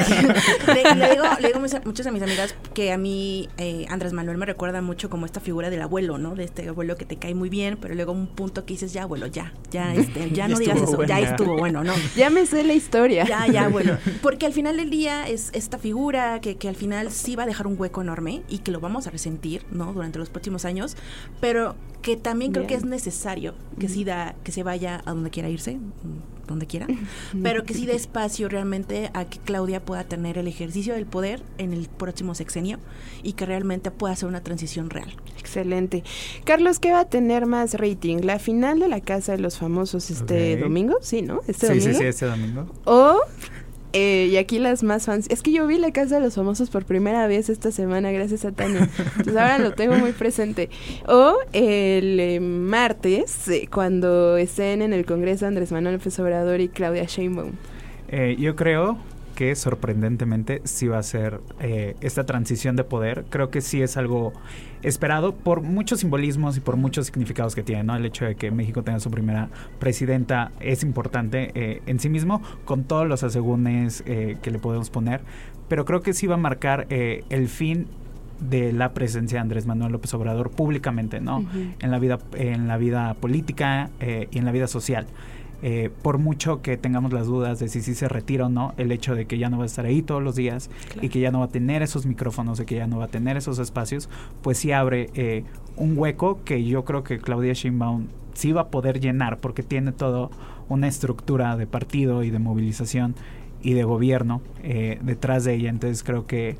le, le digo, le digo muchas a mis amigas que a mí eh, Andrés Manuel me recuerda mucho como esta figura del abuelo, ¿no? De este abuelo que te cae muy bien, pero luego un punto que dices, ya abuelo, ya, ya, este, ya no digas eso, bueno, ya, ya estuvo bueno, ¿no? Ya me sé la historia. Ya, ya, abuelo. Porque al final del día es esta figura que, que al final sí va a dejar un hueco enorme y que lo vamos a resentir, ¿no? Durante los próximos años, pero que también creo bien. que es necesario que sí da, que se vaya a donde quiera irse, donde quiera, pero que sí dé espacio realmente a que Claudia pueda tener el ejercicio del poder en el próximo sexenio y que realmente pueda hacer una transición real. Excelente. Carlos, ¿qué va a tener más rating? ¿La final de la Casa de los Famosos este okay. domingo? Sí, ¿no? ¿Este sí, domingo? Sí, sí, este domingo. ¿O...? Eh, y aquí las más fans. Es que yo vi la Casa de los Famosos por primera vez esta semana, gracias a Tania. Entonces ahora lo tengo muy presente. O el eh, martes, eh, cuando estén en el Congreso Andrés Manuel López Obrador y Claudia Sheinbaum. Eh, yo creo que sorprendentemente sí va a ser eh, esta transición de poder. Creo que sí es algo esperado por muchos simbolismos y por muchos significados que tiene, ¿no? El hecho de que México tenga su primera presidenta es importante eh, en sí mismo, con todos los asegúnes eh, que le podemos poner, pero creo que sí va a marcar eh, el fin de la presencia de Andrés Manuel López Obrador públicamente, ¿no? Uh-huh. En la vida, en la vida política eh, y en la vida social. Eh, por mucho que tengamos las dudas de si sí se retira o no, el hecho de que ya no va a estar ahí todos los días, claro, y que ya no va a tener esos micrófonos, de que ya no va a tener esos espacios, pues sí abre eh, un hueco que yo creo que Claudia Sheinbaum sí va a poder llenar, porque tiene toda una estructura de partido y de movilización y de gobierno eh, detrás de ella. Entonces creo que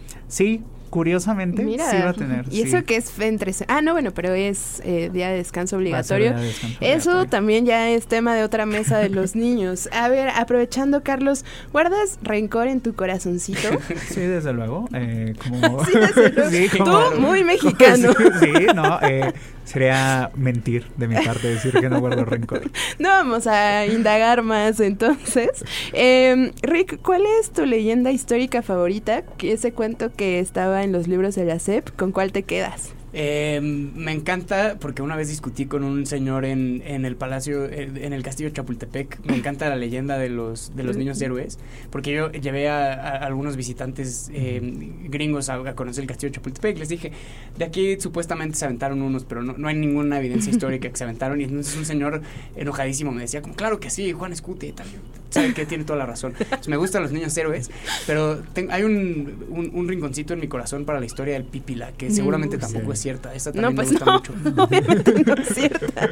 sí, curiosamente, mira, sí va a tener. Y sí. eso que es entre... Ah, no, bueno, pero es eh, día de descanso obligatorio. De descanso eso obligatorio. También ya es tema de otra mesa de los niños. A ver, aprovechando, Carlos, ¿guardas rencor en tu corazoncito? Sí, desde luego. Eh, como... Sí, desde luego. Sí, como... Tú, muy mexicano. Sí, sí, no, eh, sería mentir de mi parte decir que no guardo rencor. No vamos a indagar más, entonces. Eh, Rick, ¿cuál es tu leyenda histórica favorita? Ese cuento que estaba en los libros de la S E P, ¿con cuál te quedas? Eh, me encanta porque una vez discutí con un señor en, en el palacio, en el castillo de Chapultepec. Me encanta la leyenda de los de los niños héroes, porque yo llevé a, a algunos visitantes eh, gringos a, a conocer el castillo de Chapultepec. Les dije, de aquí supuestamente se aventaron unos, pero no, no hay ninguna evidencia histórica que se aventaron. Y entonces un señor enojadísimo me decía, como claro que sí, Juan Escuti también sabe que tiene toda la razón. Entonces, me gustan los niños héroes, pero ten, hay un, un, un rinconcito en mi corazón para la historia del Pípila, que seguramente no, tampoco sí. es cierta. Esta también no, pues me gusta no, mucho. Obviamente no es cierta.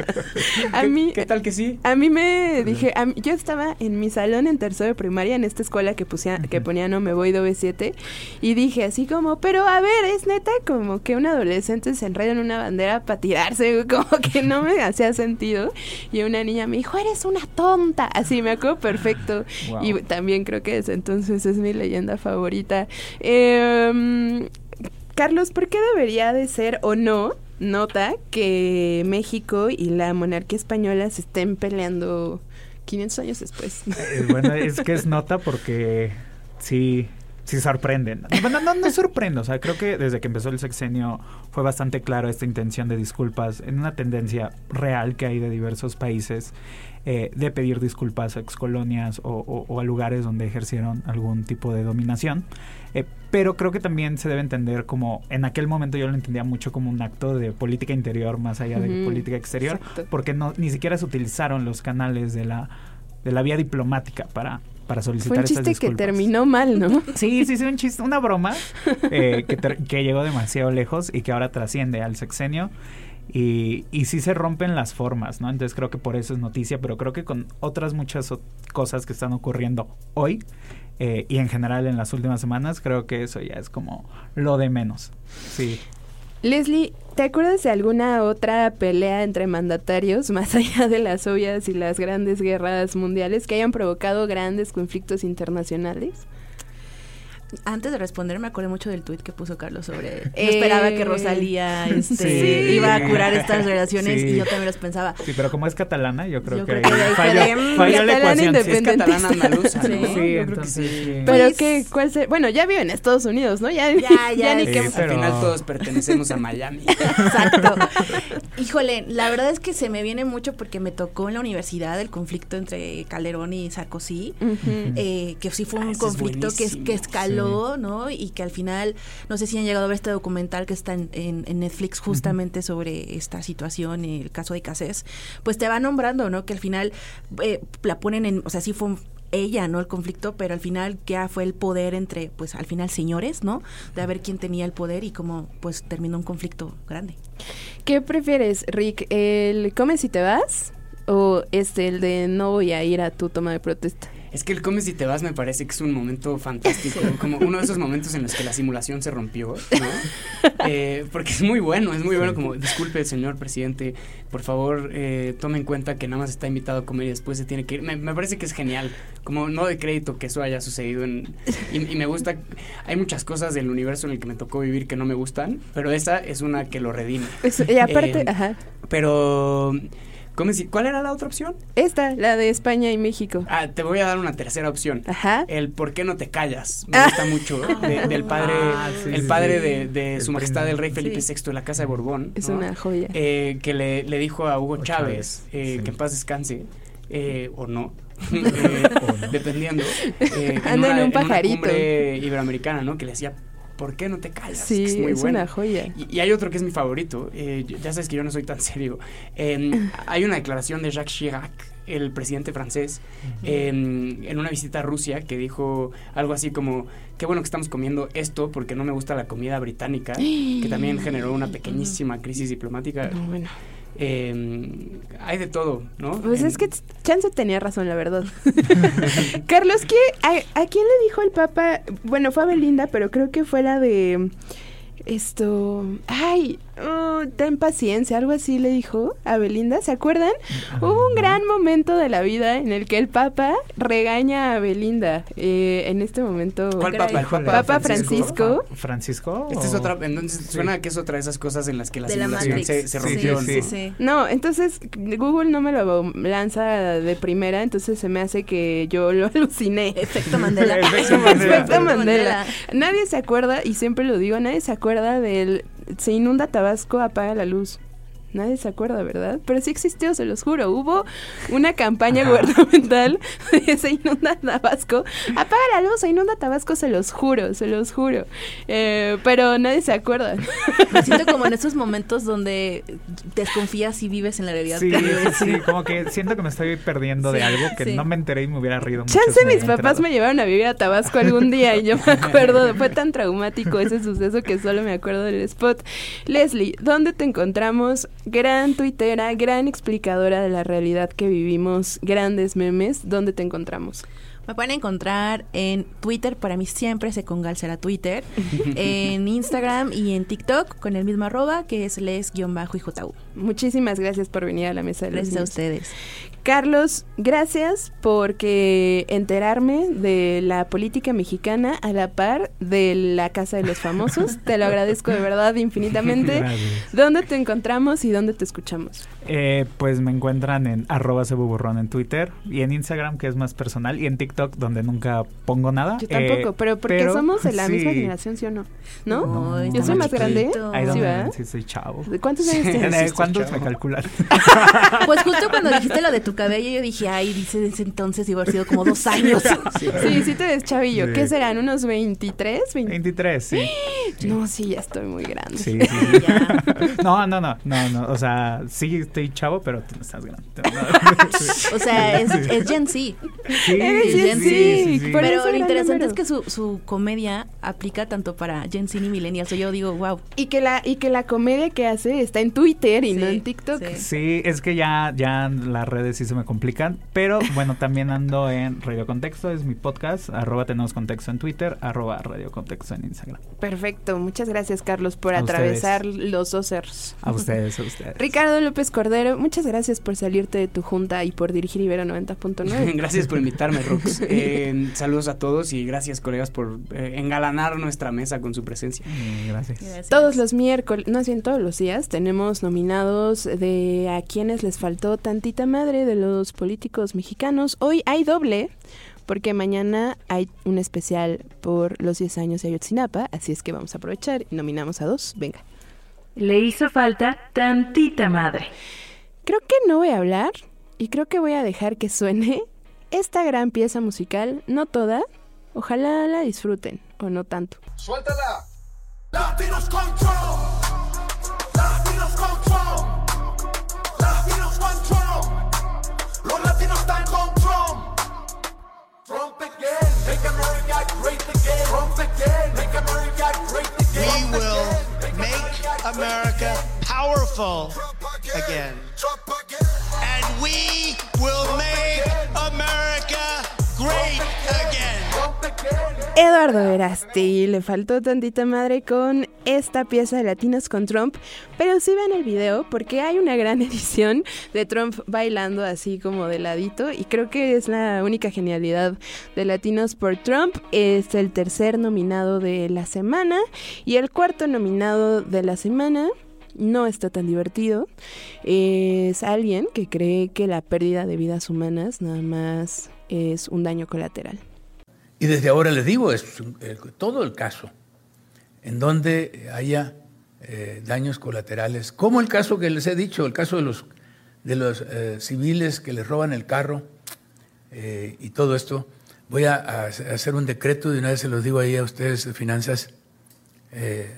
A ¿Qué, mí, ¿Qué tal que sí? A mí me dije, a mí, yo estaba en mi salón en tercero de primaria, en esta escuela que, pusía, que ponía No Me Voy doble siete, y dije así como, pero a ver, es neta como que un adolescente se enreda en una bandera para tirarse, como que no me hacía sentido. Y una niña me dijo, eres una tonta. Así me acuerdo perfecto. Wow. Y también creo que desde entonces es mi leyenda favorita. Eh, Carlos, ¿por qué debería de ser o no nota que México y la monarquía española se estén peleando quinientos años después? Eh, bueno, es que es nota porque sí, sí sorprenden. Bueno, no, no sorprende, o sea, creo que desde que empezó el sexenio fue bastante claro esta intención de disculpas en una tendencia real que hay de diversos países eh, de pedir disculpas a excolonias o, o, o a lugares donde ejercieron algún tipo de dominación. Eh, pero creo que también se debe entender como, en aquel momento yo lo entendía mucho como un acto de política interior más allá de uh-huh. política exterior, exacto. porque no ni siquiera se utilizaron los canales de la de la vía diplomática para para solicitar estas disculpas. Fue un chiste que terminó mal, ¿no? Sí, sí, sí, un chiste, una broma eh, que, ter- que llegó demasiado lejos y que ahora trasciende al sexenio. Y, y sí se rompen las formas, ¿no? Entonces creo que por eso es noticia, pero creo que con otras muchas o- cosas que están ocurriendo hoy eh, y en general en las últimas semanas, creo que eso ya es como lo de menos. Sí. Leslie, ¿te acuerdas de alguna otra pelea entre mandatarios, más allá de las obvias y las grandes guerras mundiales, que hayan provocado grandes conflictos internacionales? Antes de responder, me acordé mucho del tuit que puso Carlos sobre... Yo Eh, esperaba que Rosalía este, sí. iba a curar estas relaciones Sí. y yo también los pensaba. Sí, pero como es catalana, yo creo Yo que creo ahí que ahí falló, fue- falló la catalana ecuación. Sí, es catalana andaluza, Sí, ¿no? Sí, Yo creo que entonces sí. sí. Pero Pues- que, ¿cuál se...? Bueno, ya vive en Estados Unidos, ¿no? Ya, Ya, ya, ya ni sí, que... pero- Al final todos pertenecemos a Miami. Exacto. Híjole, la verdad es que se me viene mucho porque me tocó en la universidad el conflicto entre Calderón y Sarkozy, Uh-huh. eh, que sí fue un Ah, ese es conflicto que, es- que buenísimo. escaló, sí. ¿no? Y que al final, no sé si han llegado a ver este documental que está en, en, en Netflix justamente uh-huh. sobre esta situación, el caso de Cassés, pues te va nombrando, ¿no? Que al final eh, la ponen en, o sea, sí fue un ella, ¿no? El conflicto, pero al final ya fue el poder entre, pues al final señores, ¿no? De a ver quién tenía el poder y cómo, pues terminó un conflicto grande. ¿Qué prefieres, Rick? ¿El come si te vas? ¿O este, el de no voy a ir a tu toma de protesta? Es que el Come si te vas me parece que es un momento fantástico, como uno de esos momentos en los que la simulación se rompió, ¿no? Eh, porque es muy bueno, es muy bueno como, disculpe, señor presidente, por favor, eh, tome en cuenta que nada más está invitado a comer y después se tiene que ir. Me, me parece que es genial, como no de crédito que eso haya sucedido en, y, y me gusta, hay muchas cosas del universo en el que me tocó vivir que no me gustan, pero esa es una que lo redime. Eso, y aparte, eh, ajá. Pero... ¿Cómo es? ¿Cuál era la otra opción? Esta, la de España y México. Ah, te voy a dar una tercera opción. Ajá. El ¿por qué no te callas? Me gusta mucho. De, del padre, Ah, sí, el sí, padre sí. de, de El su majestad príncipe. el rey Felipe Sí. sexto de la Casa de Borbón. Es ¿no? una joya. Eh, que le, le dijo a Hugo O Chávez, Chávez, eh, sí. que en paz descanse, eh, o no. eh, dependiendo. Eh, Anda en una, un pajarito. una cumbre iberoamericana, ¿no? Que le decía, ¿por qué no te callas? Sí, es muy es bueno. una joya. Y, y hay otro que es mi favorito. Eh, ya sabes que yo no soy tan serio. Eh, hay una declaración de Jacques Chirac, el presidente francés, eh, en una visita a Rusia, que dijo algo así como: qué bueno que estamos comiendo esto porque no me gusta la comida británica, que también generó una pequeñísima crisis diplomática. No, bueno. Eh, hay de todo, ¿no? Pues En- es que Chance tenía razón, la verdad. Carlos, ¿qué, a, ¿a quién le dijo el Papa? Bueno, fue a Belinda, pero creo que fue la de esto. Ay, oh, ten paciencia, algo así le dijo a Belinda, ¿se acuerdan? Hubo un gran momento de la vida en el que el Papa regaña a Belinda. Eh, en este momento. ¿Cuál Papa? ¿El Papa, Papa Francisco. ¿Francisco? Esta es o- otra, entonces Sí. suena que es otra de esas cosas en las que la De la simulación Matrix. se, se Sí, rompió, sí, ¿no? sí. No, entonces Google no me lo lanza de primera, entonces se me hace que yo lo aluciné. Efecto Mandela. Efecto Mandela. Efecto Mandela. Nadie se acuerda, y siempre lo digo, nadie se acuerda del se inunda Tabasco, apaga la luz. Nadie se acuerda, ¿verdad? Pero sí existió, se los juro. Hubo una campaña Ajá. gubernamental de se inunda Tabasco. Apaga la luz, se inunda Tabasco, se los juro, se los juro. Eh, pero nadie se acuerda. Me siento como en esos momentos donde desconfías y vives en la realidad. Sí, que vives. sí, como que siento que me estoy perdiendo de Sí, algo que sí. no me enteré y me hubiera rido mucho. Chance si me mis hubiera papás enterado. me llevaron a vivir a Tabasco algún día y yo me acuerdo, fue tan traumático ese suceso que solo me acuerdo del spot. Leslie, ¿dónde te encontramos? Gran tuitera, gran explicadora de la realidad que vivimos, grandes memes, ¿dónde te encontramos? Me pueden encontrar en Twitter, para mí siempre se congal será Twitter, en Instagram y en TikTok con el mismo arroba que es les-ijtu. Muchísimas gracias por venir a la mesa de los Gracias a niños. ustedes. Carlos, gracias porque enterarme de la política mexicana a la par de la Casa de los Famosos. Te lo agradezco de verdad infinitamente. Gracias. ¿Dónde te encontramos y dónde te escuchamos? Eh, pues me encuentran en arroba cebuburrón en Twitter y en Instagram, que es más personal, y en TikTok, donde nunca pongo nada. Yo tampoco, Eh, pero porque pero, somos de la sí. misma generación, ¿sí o no? ¿No? No, Yo soy más grande. chiquito. Ahí Sí, donde ¿verdad? sí soy chavo. ¿De cuántos años tienes? Eh, ¿Cuántos me calculan? Pues justo cuando dijiste lo de tu cabello, yo dije, ay, dice ese entonces, iba a haber sido como dos años. Sí, sí te ves chavillo. Sí. ¿Qué serán? ¿Unos veintitrés? veinte veintitrés, sí. No, sí, ya estoy muy grande. Sí, sí, sí. No, no, no, no, no, o sea, sí estoy chavo, pero tú no estás grande. O sea, es, es Gen Z. Sí, Eres sí, Gen sí, Z, sí. por Pero eso lo era interesante número. es que su, su comedia aplica tanto para Gen Z y Millennials. O yo digo, wow. Y que la y que la comedia que hace está en Twitter y Sí, no en TikTok. sí. Sí, es que ya, ya las redes sí se me complican, pero bueno, también ando en Radio Contexto, es mi podcast, arroba tenemos contexto en Twitter, arroba Radio Contexto en Instagram. Perfecto, muchas gracias Carlos por A atravesar los dos cerros. A ustedes, a ustedes. Ricardo López Cordero, muchas gracias por salirte de tu junta y por dirigir Ibero noventa punto nueve. Gracias por invitarme, Rox. Eh, saludos a todos y gracias, colegas, por eh, engalanar nuestra mesa con su presencia. Eh, gracias. Gracias. Todos los miércoles, no así en todos los días, tenemos nominados de a quienes les faltó tantita madre de los políticos mexicanos. Hoy hay doble, porque mañana hay un especial por los diez años de Ayotzinapa, así es que vamos a aprovechar y nominamos a dos. Venga. Le hizo falta tantita madre. Creo que no voy a hablar y creo que voy a dejar que suene esta gran pieza musical, no toda, ojalá la disfruten, o no tanto. ¡Suéltala! Latinos Control. Latinos Control. Latinos Control. Los latinos están con Trump. Trump again. Make America great again. Trump again. Make America great again. We will make America powerful again. And we will make America great again. Eduardo Verástegui le faltó tantita madre con esta pieza de Latinos con Trump, pero sí vean el video porque hay una gran edición de Trump bailando así como de ladito y creo que es la única genialidad de Latinos por Trump. Es el tercer nominado de la semana y el cuarto nominado de la semana no está tan divertido. Es alguien que cree que la pérdida de vidas humanas nada más es un daño colateral. Y desde ahora les digo, es eh, todo el caso en donde haya eh, daños colaterales, como el caso que les he dicho, el caso de los, de los eh, civiles que les roban el carro eh, y todo esto. Voy a, a hacer un decreto, de una vez se los digo ahí a ustedes de finanzas, eh,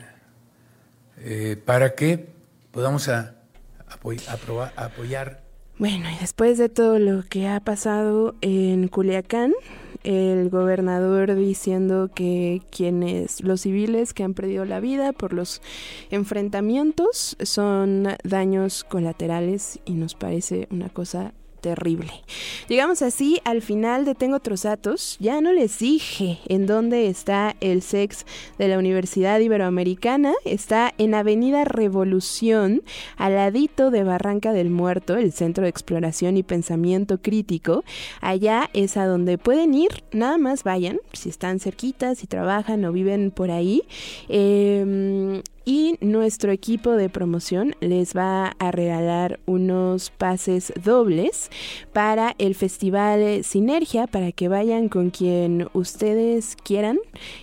eh, para que podamos a, apoy, aprobar, apoyar. Bueno, y después de todo lo que ha pasado en Culiacán, el gobernador diciendo que quienes, los civiles que han perdido la vida por los enfrentamientos son daños colaterales, y nos parece una cosa terrible. Llegamos así al final de Tengo Otros Datos. Ya no les dije en dónde está el C E X de la Universidad Iberoamericana. Está en Avenida Revolución, al ladito de Barranca del Muerto, el Centro de Exploración y Pensamiento Crítico. Allá es a donde pueden ir, nada más vayan, si están cerquitas, si trabajan o viven por ahí. Eh... Y nuestro equipo de promoción les va a regalar unos pases dobles para el Festival Sinergia, para que vayan con quien ustedes quieran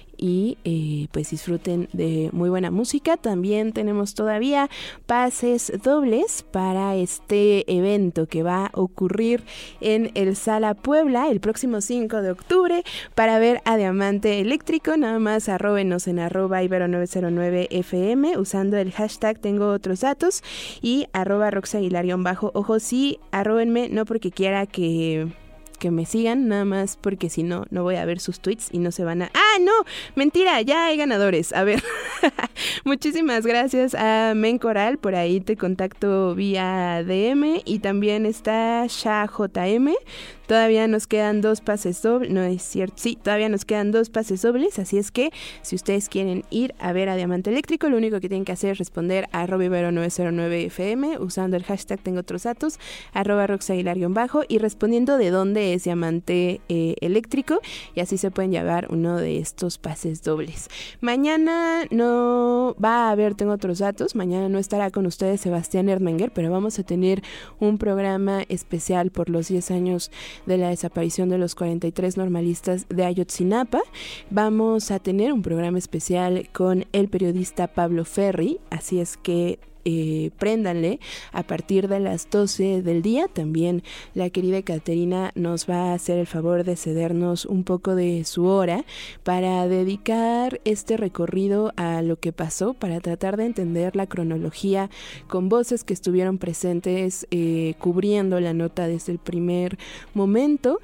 y eh, pues disfruten de muy buena música. También tenemos todavía pases dobles para este evento que va a ocurrir en el Sala Puebla el próximo cinco de octubre para ver a Diamante Eléctrico. Nada más arróbenos en arroba ibero nueve cero nueve F M usando el hashtag Tengo Otros Datos y arroba roxaguilar bajo. Ojo, sí, arróbenme, no porque quiera que... que me sigan, nada más porque si no, no voy a ver sus tweets y no se van a... ¡Ah, no! ¡Mentira! Ya hay ganadores. A ver, muchísimas gracias a Men Coral, por ahí te contacto vía D M, y también está Sha J M. Todavía nos quedan dos pases dobles, no es cierto, sí, todavía nos quedan dos pases dobles, así es que si ustedes quieren ir a ver a Diamante Eléctrico, lo único que tienen que hacer es responder a arroba ibero nueve cero nueve F M usando el hashtag Tengo Otros Datos, arroba roxaguilar-bajo, y respondiendo de dónde es Diamante eh, Eléctrico, y así se pueden llevar uno de estos pases dobles. Mañana no va a haber Tengo Otros Datos, mañana no estará con ustedes Sebastián Erdmenger, pero vamos a tener un programa especial por los diez años de la desaparición de los cuarenta y tres normalistas de Ayotzinapa. Vamos a tener un programa especial con el periodista Pablo Ferri, así es que Eh, préndanle a partir de las doce del día. También la querida Caterina nos va a hacer el favor de cedernos un poco de su hora para dedicar este recorrido a lo que pasó, para tratar de entender la cronología con voces que estuvieron presentes eh, cubriendo la nota desde el primer momento,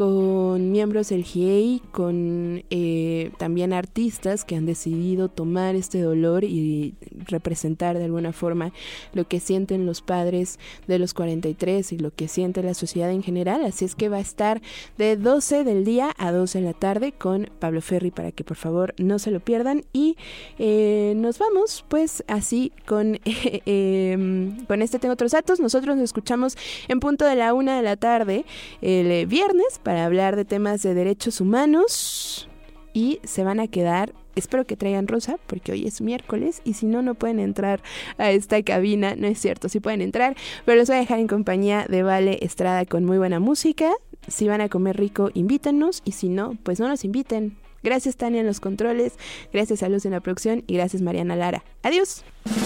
con miembros del G I E I, con eh, también artistas que han decidido tomar este dolor y representar de alguna forma lo que sienten los padres de los cuarenta y tres y lo que siente la sociedad en general. Así es que va a estar de doce del día a doce de la tarde con Pablo Ferri, para que por favor no se lo pierdan. Y eh, nos vamos pues así con eh, eh, con este Tengo Otros Datos. Nosotros nos escuchamos en punto de la una de la tarde el eh, viernes para hablar de temas de derechos humanos, y se van a quedar, espero que traigan rosa, porque hoy es miércoles, y si no, no pueden entrar a esta cabina. No es cierto, sí pueden entrar, pero los voy a dejar en compañía de Vale Estrada con muy buena música. Si van a comer rico, invítanos, y si no, pues no nos inviten. Gracias, Tania, en los controles, gracias a Luz en la producción, y gracias, Mariana Lara. Adiós.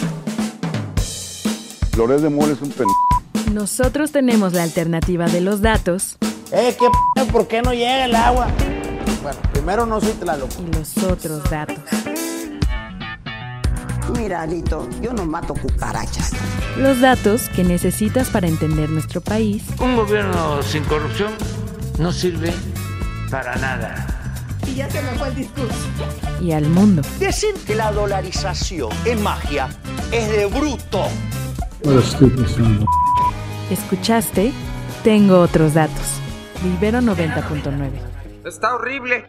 Loret de Mola es un pen... Nosotros tenemos la alternativa de los datos. Eh, ¿qué p***? ¿Por qué no llega el agua? Bueno, primero no soy Tlaloc. Y los otros datos. Mira, Alito, yo no mato cucarachas. Los datos que necesitas para entender nuestro país. Un gobierno sin corrupción no sirve para nada. Y ya se me fue el discurso. Y al mundo. Decir que la dolarización es magia es de bruto. Escuchaste Tengo Otros Datos. Ibero noventa punto nueve. Está horrible.